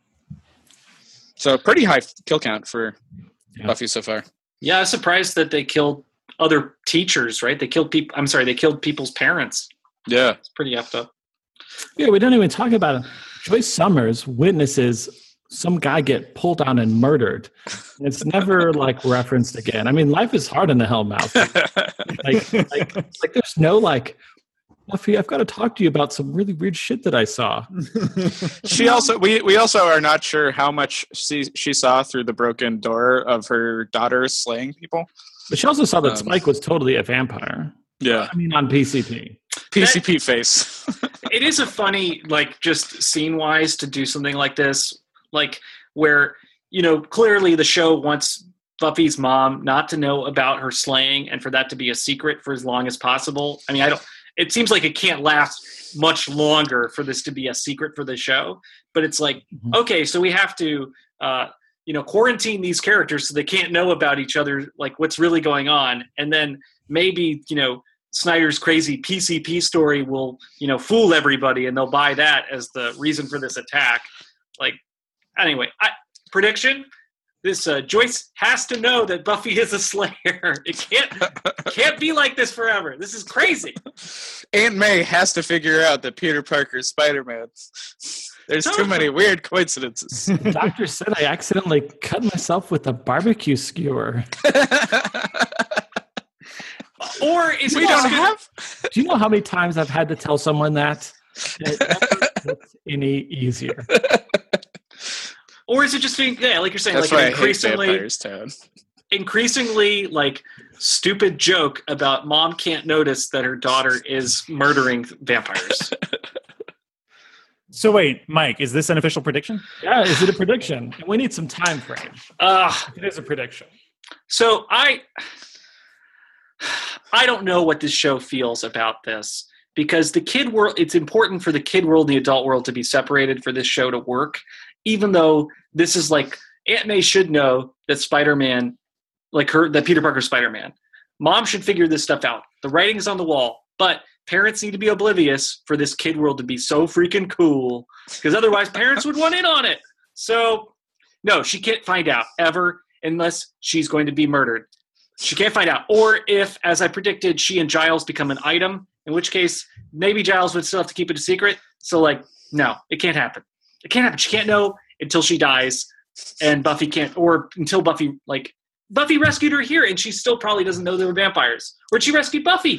So pretty high kill count for Buffy so far. Yeah, I was surprised that they killed other teachers, right? They killed people. I'm sorry, they killed people's parents. Yeah. It's pretty effed up. Yeah, we don't even talk about it. Joyce Summers witnesses some guy get pulled down and murdered. It's never like referenced again. I mean, life is hard in the Hellmouth. Like there's no like, Buffy, I've got to talk to you about some really weird shit that I saw. She also, we also are not sure how much she saw through the broken door of her daughter slaying people. But she also saw that Spike was totally a vampire. Yeah. I mean, on PCP. PCP face. It is a funny, like, just scene-wise to do something like this, like, where, clearly the show wants Buffy's mom not to know about her slaying and for that to be a secret for as long as possible. I mean, it seems like it can't last much longer for this to be a secret for the show, but it's like, okay, so we have to, quarantine these characters so they can't know about each other, like what's really going on. And then maybe, Snyder's crazy PCP story will, fool everybody and they'll buy that as the reason for this attack. Like, anyway, prediction. This Joyce has to know that Buffy is a slayer. It can't be like this forever. This is crazy. Aunt May has to figure out that Peter Parker is Spider-Man. There's too many weird coincidences. The doctor said I accidentally cut myself with a barbecue skewer. Or is it We don't have. Do you know how many times I've had to tell someone that? It never gets any easier. Or is it just being, like you're saying, That's like why an I hate vampires, increasingly like stupid joke about mom can't notice that her daughter is murdering vampires. So wait, Mike, is this an official prediction? Yeah, is it a prediction? We need some time frame. It is a prediction. So I don't know what this show feels about this. because the kid world, it's important for the kid world and the adult world to be separated for this show to work, even though this is like, Aunt May should know that Spider-Man, that Peter Parker's Spider-Man. Mom should figure this stuff out. The writing is on the wall, but parents need to be oblivious for this kid world to be so freaking cool, because otherwise parents would want in on it. So, no, she can't find out ever unless she's going to be murdered. She can't find out. Or if, as I predicted, she and Giles become an item, in which case maybe Giles would still have to keep it a secret. So, no, it can't happen. It can't happen. She can't know until she dies, and Buffy can't, or until Buffy rescued her here, and she still probably doesn't know they were vampires. Or she rescued Buffy.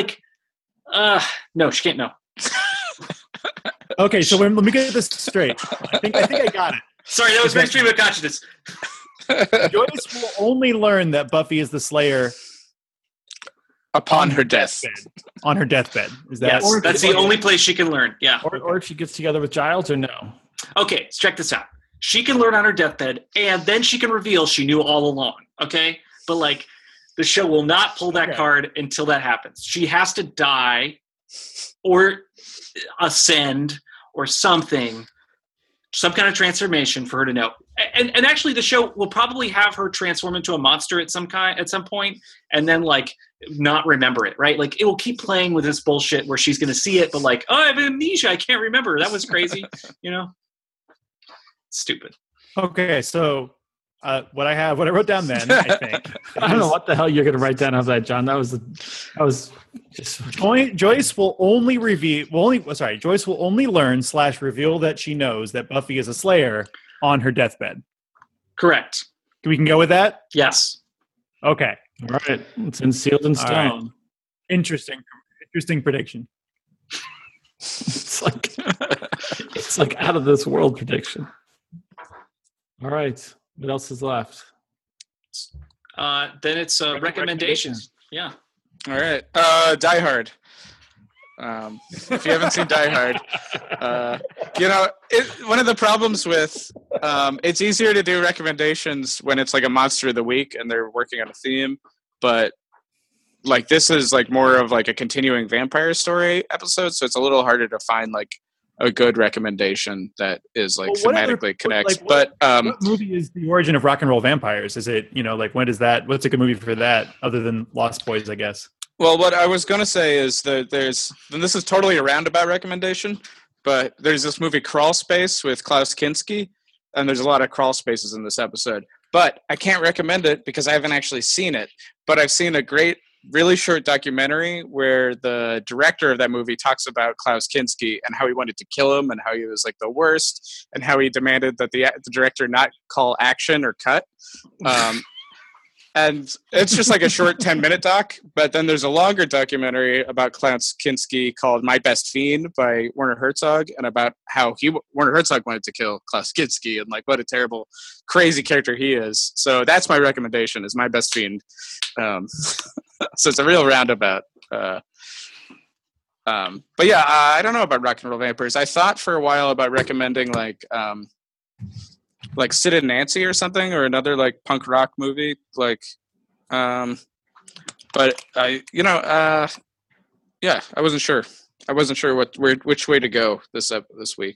No, she can't know. Okay, so let me get this straight. I think I got it. Sorry, that was very stream of consciousness. Joyce will only learn that Buffy is the Slayer upon her death. On her deathbed. Is that? Yes, that's the only place she can learn. Yeah. Or if she gets together with Giles, or no? Okay, so check this out. She can learn on her deathbed, and then she can reveal she knew all along. Okay? But the show will not pull that card until that happens. She has to die or ascend or something, some kind of transformation for her to know. And actually, the show will probably have her transform into a monster at some point, and then not remember it, right? It will keep playing with this bullshit where she's going to see it, but I have amnesia, I can't remember. That was crazy, Stupid. Okay, so what I wrote down then, I think. I don't know what the hell you're going to write down after that, John. That was just Joyce will only Joyce will only learn / reveal that she knows that Buffy is a Slayer on her deathbed. Correct. We can go with that? Yes. Okay. All right. It's sealed in stone. Right. Interesting prediction. It's like out of this world prediction. All right. What else is left? Then it's recommendations. Yeah. All right. Die Hard. If you haven't seen Die Hard, one of the problems with it's easier to do recommendations when it's a monster of the week and they're working on a theme, but this is more of a continuing vampire story episode, so it's a little harder to find a good recommendation that is thematically connects. What movie is the origin of Rock and Roll Vampires? Is it when is that? What's a good movie for that other than Lost Boys, I guess? Well, what I was going to say is that this is totally a roundabout recommendation, but there's this movie Crawl Space with Klaus Kinski, and there's a lot of crawl spaces in this episode. But I can't recommend it because I haven't actually seen it. But I've seen a great, really short documentary where the director of that movie talks about Klaus Kinski and how he wanted to kill him and how he was the worst and how he demanded that the director not call action or cut. And it's just a short 10-minute doc, but then there's a longer documentary about Klaus Kinski called My Best Fiend by Werner Herzog, and about how Werner Herzog wanted to kill Klaus Kinski and what a terrible, crazy character he is. So that's my recommendation, is My Best Fiend. So it's a real roundabout. But yeah, I don't know about Rock and Roll Vampires. I thought for a while about recommending Sid and Nancy or something, or another punk rock movie, but I wasn't sure. I wasn't sure which way to go this week.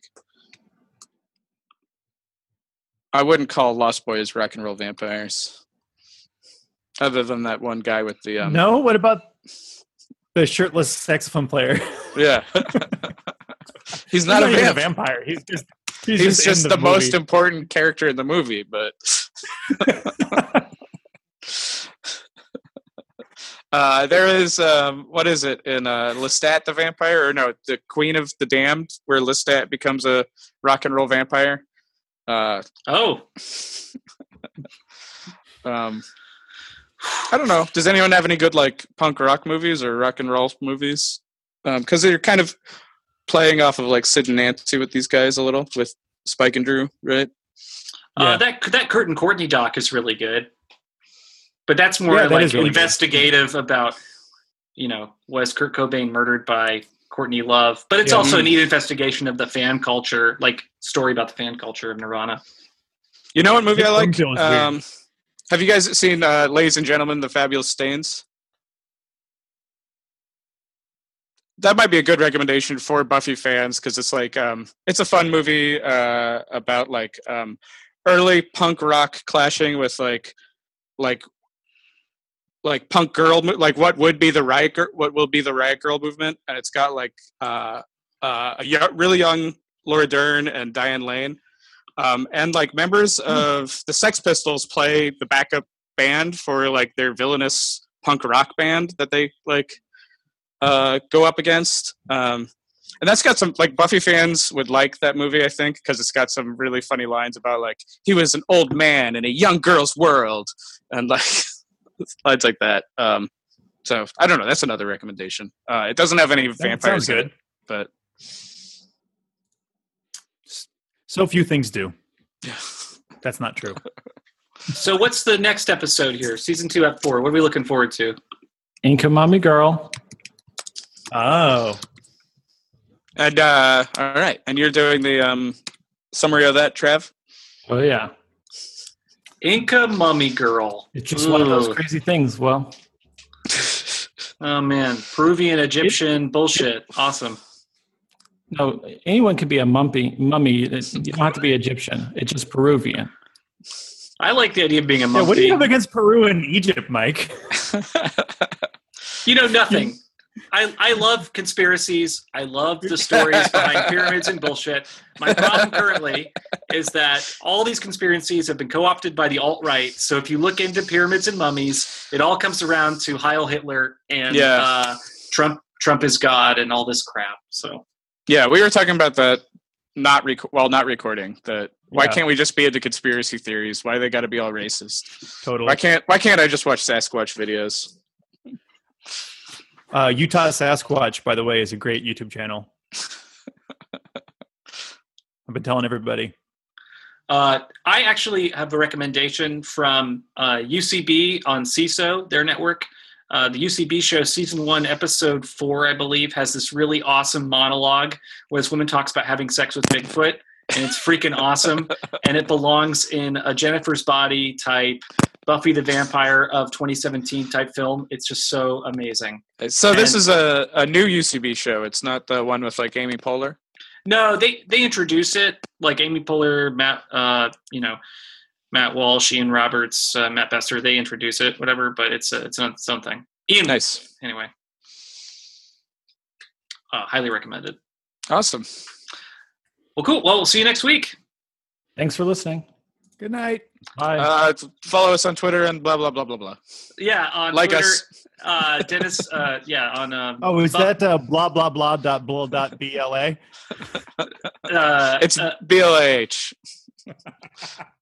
I wouldn't call Lost Boys Rock and Roll Vampires, other than that one guy with the No, what about the shirtless saxophone player? Yeah. He's not a vampire. He's just the most important character in the movie, but there is what is it in Lestat the Vampire, or no, the Queen of the Damned, where Lestat becomes a rock and roll vampire. I don't know. Does anyone have any good punk rock movies or rock and roll movies? Because they're kind of playing off of Sid and Nancy with these guys a little, with Spike and Drew, right? Yeah. That Kurt and Courtney doc is really good, but that's more really investigative good. About was Kurt Cobain murdered by Courtney Love? But it's also a neat investigation of the fan culture, story about the fan culture of Nirvana. You know what movie I like? Have you guys seen Ladies and Gentlemen, The Fabulous Stains? that might be a good recommendation for Buffy fans because it's like it's a fun movie about like early punk rock clashing with like punk girl, like what will be the Riot Girl movement, and it's got like really young Laura Dern and Diane Lane, and like members of the Sex Pistols play the backup band for like their villainous punk rock band that they like go up against. And that's got some, like, Buffy fans would like that movie, I think, because it's got some really funny lines about, like, he was an old man in a young girl's world, and, like, lines like that. So, I don't know. That's another recommendation. It doesn't have any vampires in it, but... So few things do. That's not true. So what's the next episode here? Season 2, Ep 4. What are we looking forward to? Inca Mommy Girl. Oh. And, all right. And you're doing the summary of that, Trev? Oh, yeah. Inca Mummy Girl. It's just one of those crazy things. Well, oh, man. Peruvian, Egyptian, bullshit. Awesome. no, anyone can be a mummy. You don't have to be Egyptian. It's just Peruvian. I like the idea of being a mummy. Yeah, what do you have against Peru and Egypt, Mike? You know, nothing. I love conspiracies. I love the stories behind pyramids and bullshit. My problem currently is that all these conspiracies have been co-opted by the alt-right. So if you look into pyramids and mummies, it all comes around to Heil Hitler and Trump is God and all this crap. So yeah, we were talking about that. Not recording. Why can't we just be into conspiracy theories? Why they got to be all racist? Totally. Why can't I just watch Sasquatch videos? Utah Sasquatch, by the way, is a great YouTube channel. I've been telling everybody. I actually have a recommendation from UCB on CISO, their network. The UCB show, season 1, episode 4, I believe, has this really awesome monologue where this woman talks about having sex with Bigfoot, and it's freaking awesome. And it belongs in a Jennifer's Body type, Buffy the Vampire of 2017 type film. It's just so amazing. So this is a new UCB show. It's not the one with like Amy Poehler. No, they introduce it like Amy Poehler, Matt Walsh, Ian Roberts, Matt Besser. They introduce it, whatever. But it's something. Ian, nice. Anyway, highly recommended. Awesome. Well, cool. Well, we'll see you next week. Thanks for listening. Good night. Bye. Follow us on Twitter and blah blah blah blah blah. Yeah, on like Twitter, us. Dennis. On. Is that blah blah blah dot bull dot bla? It's BLAH.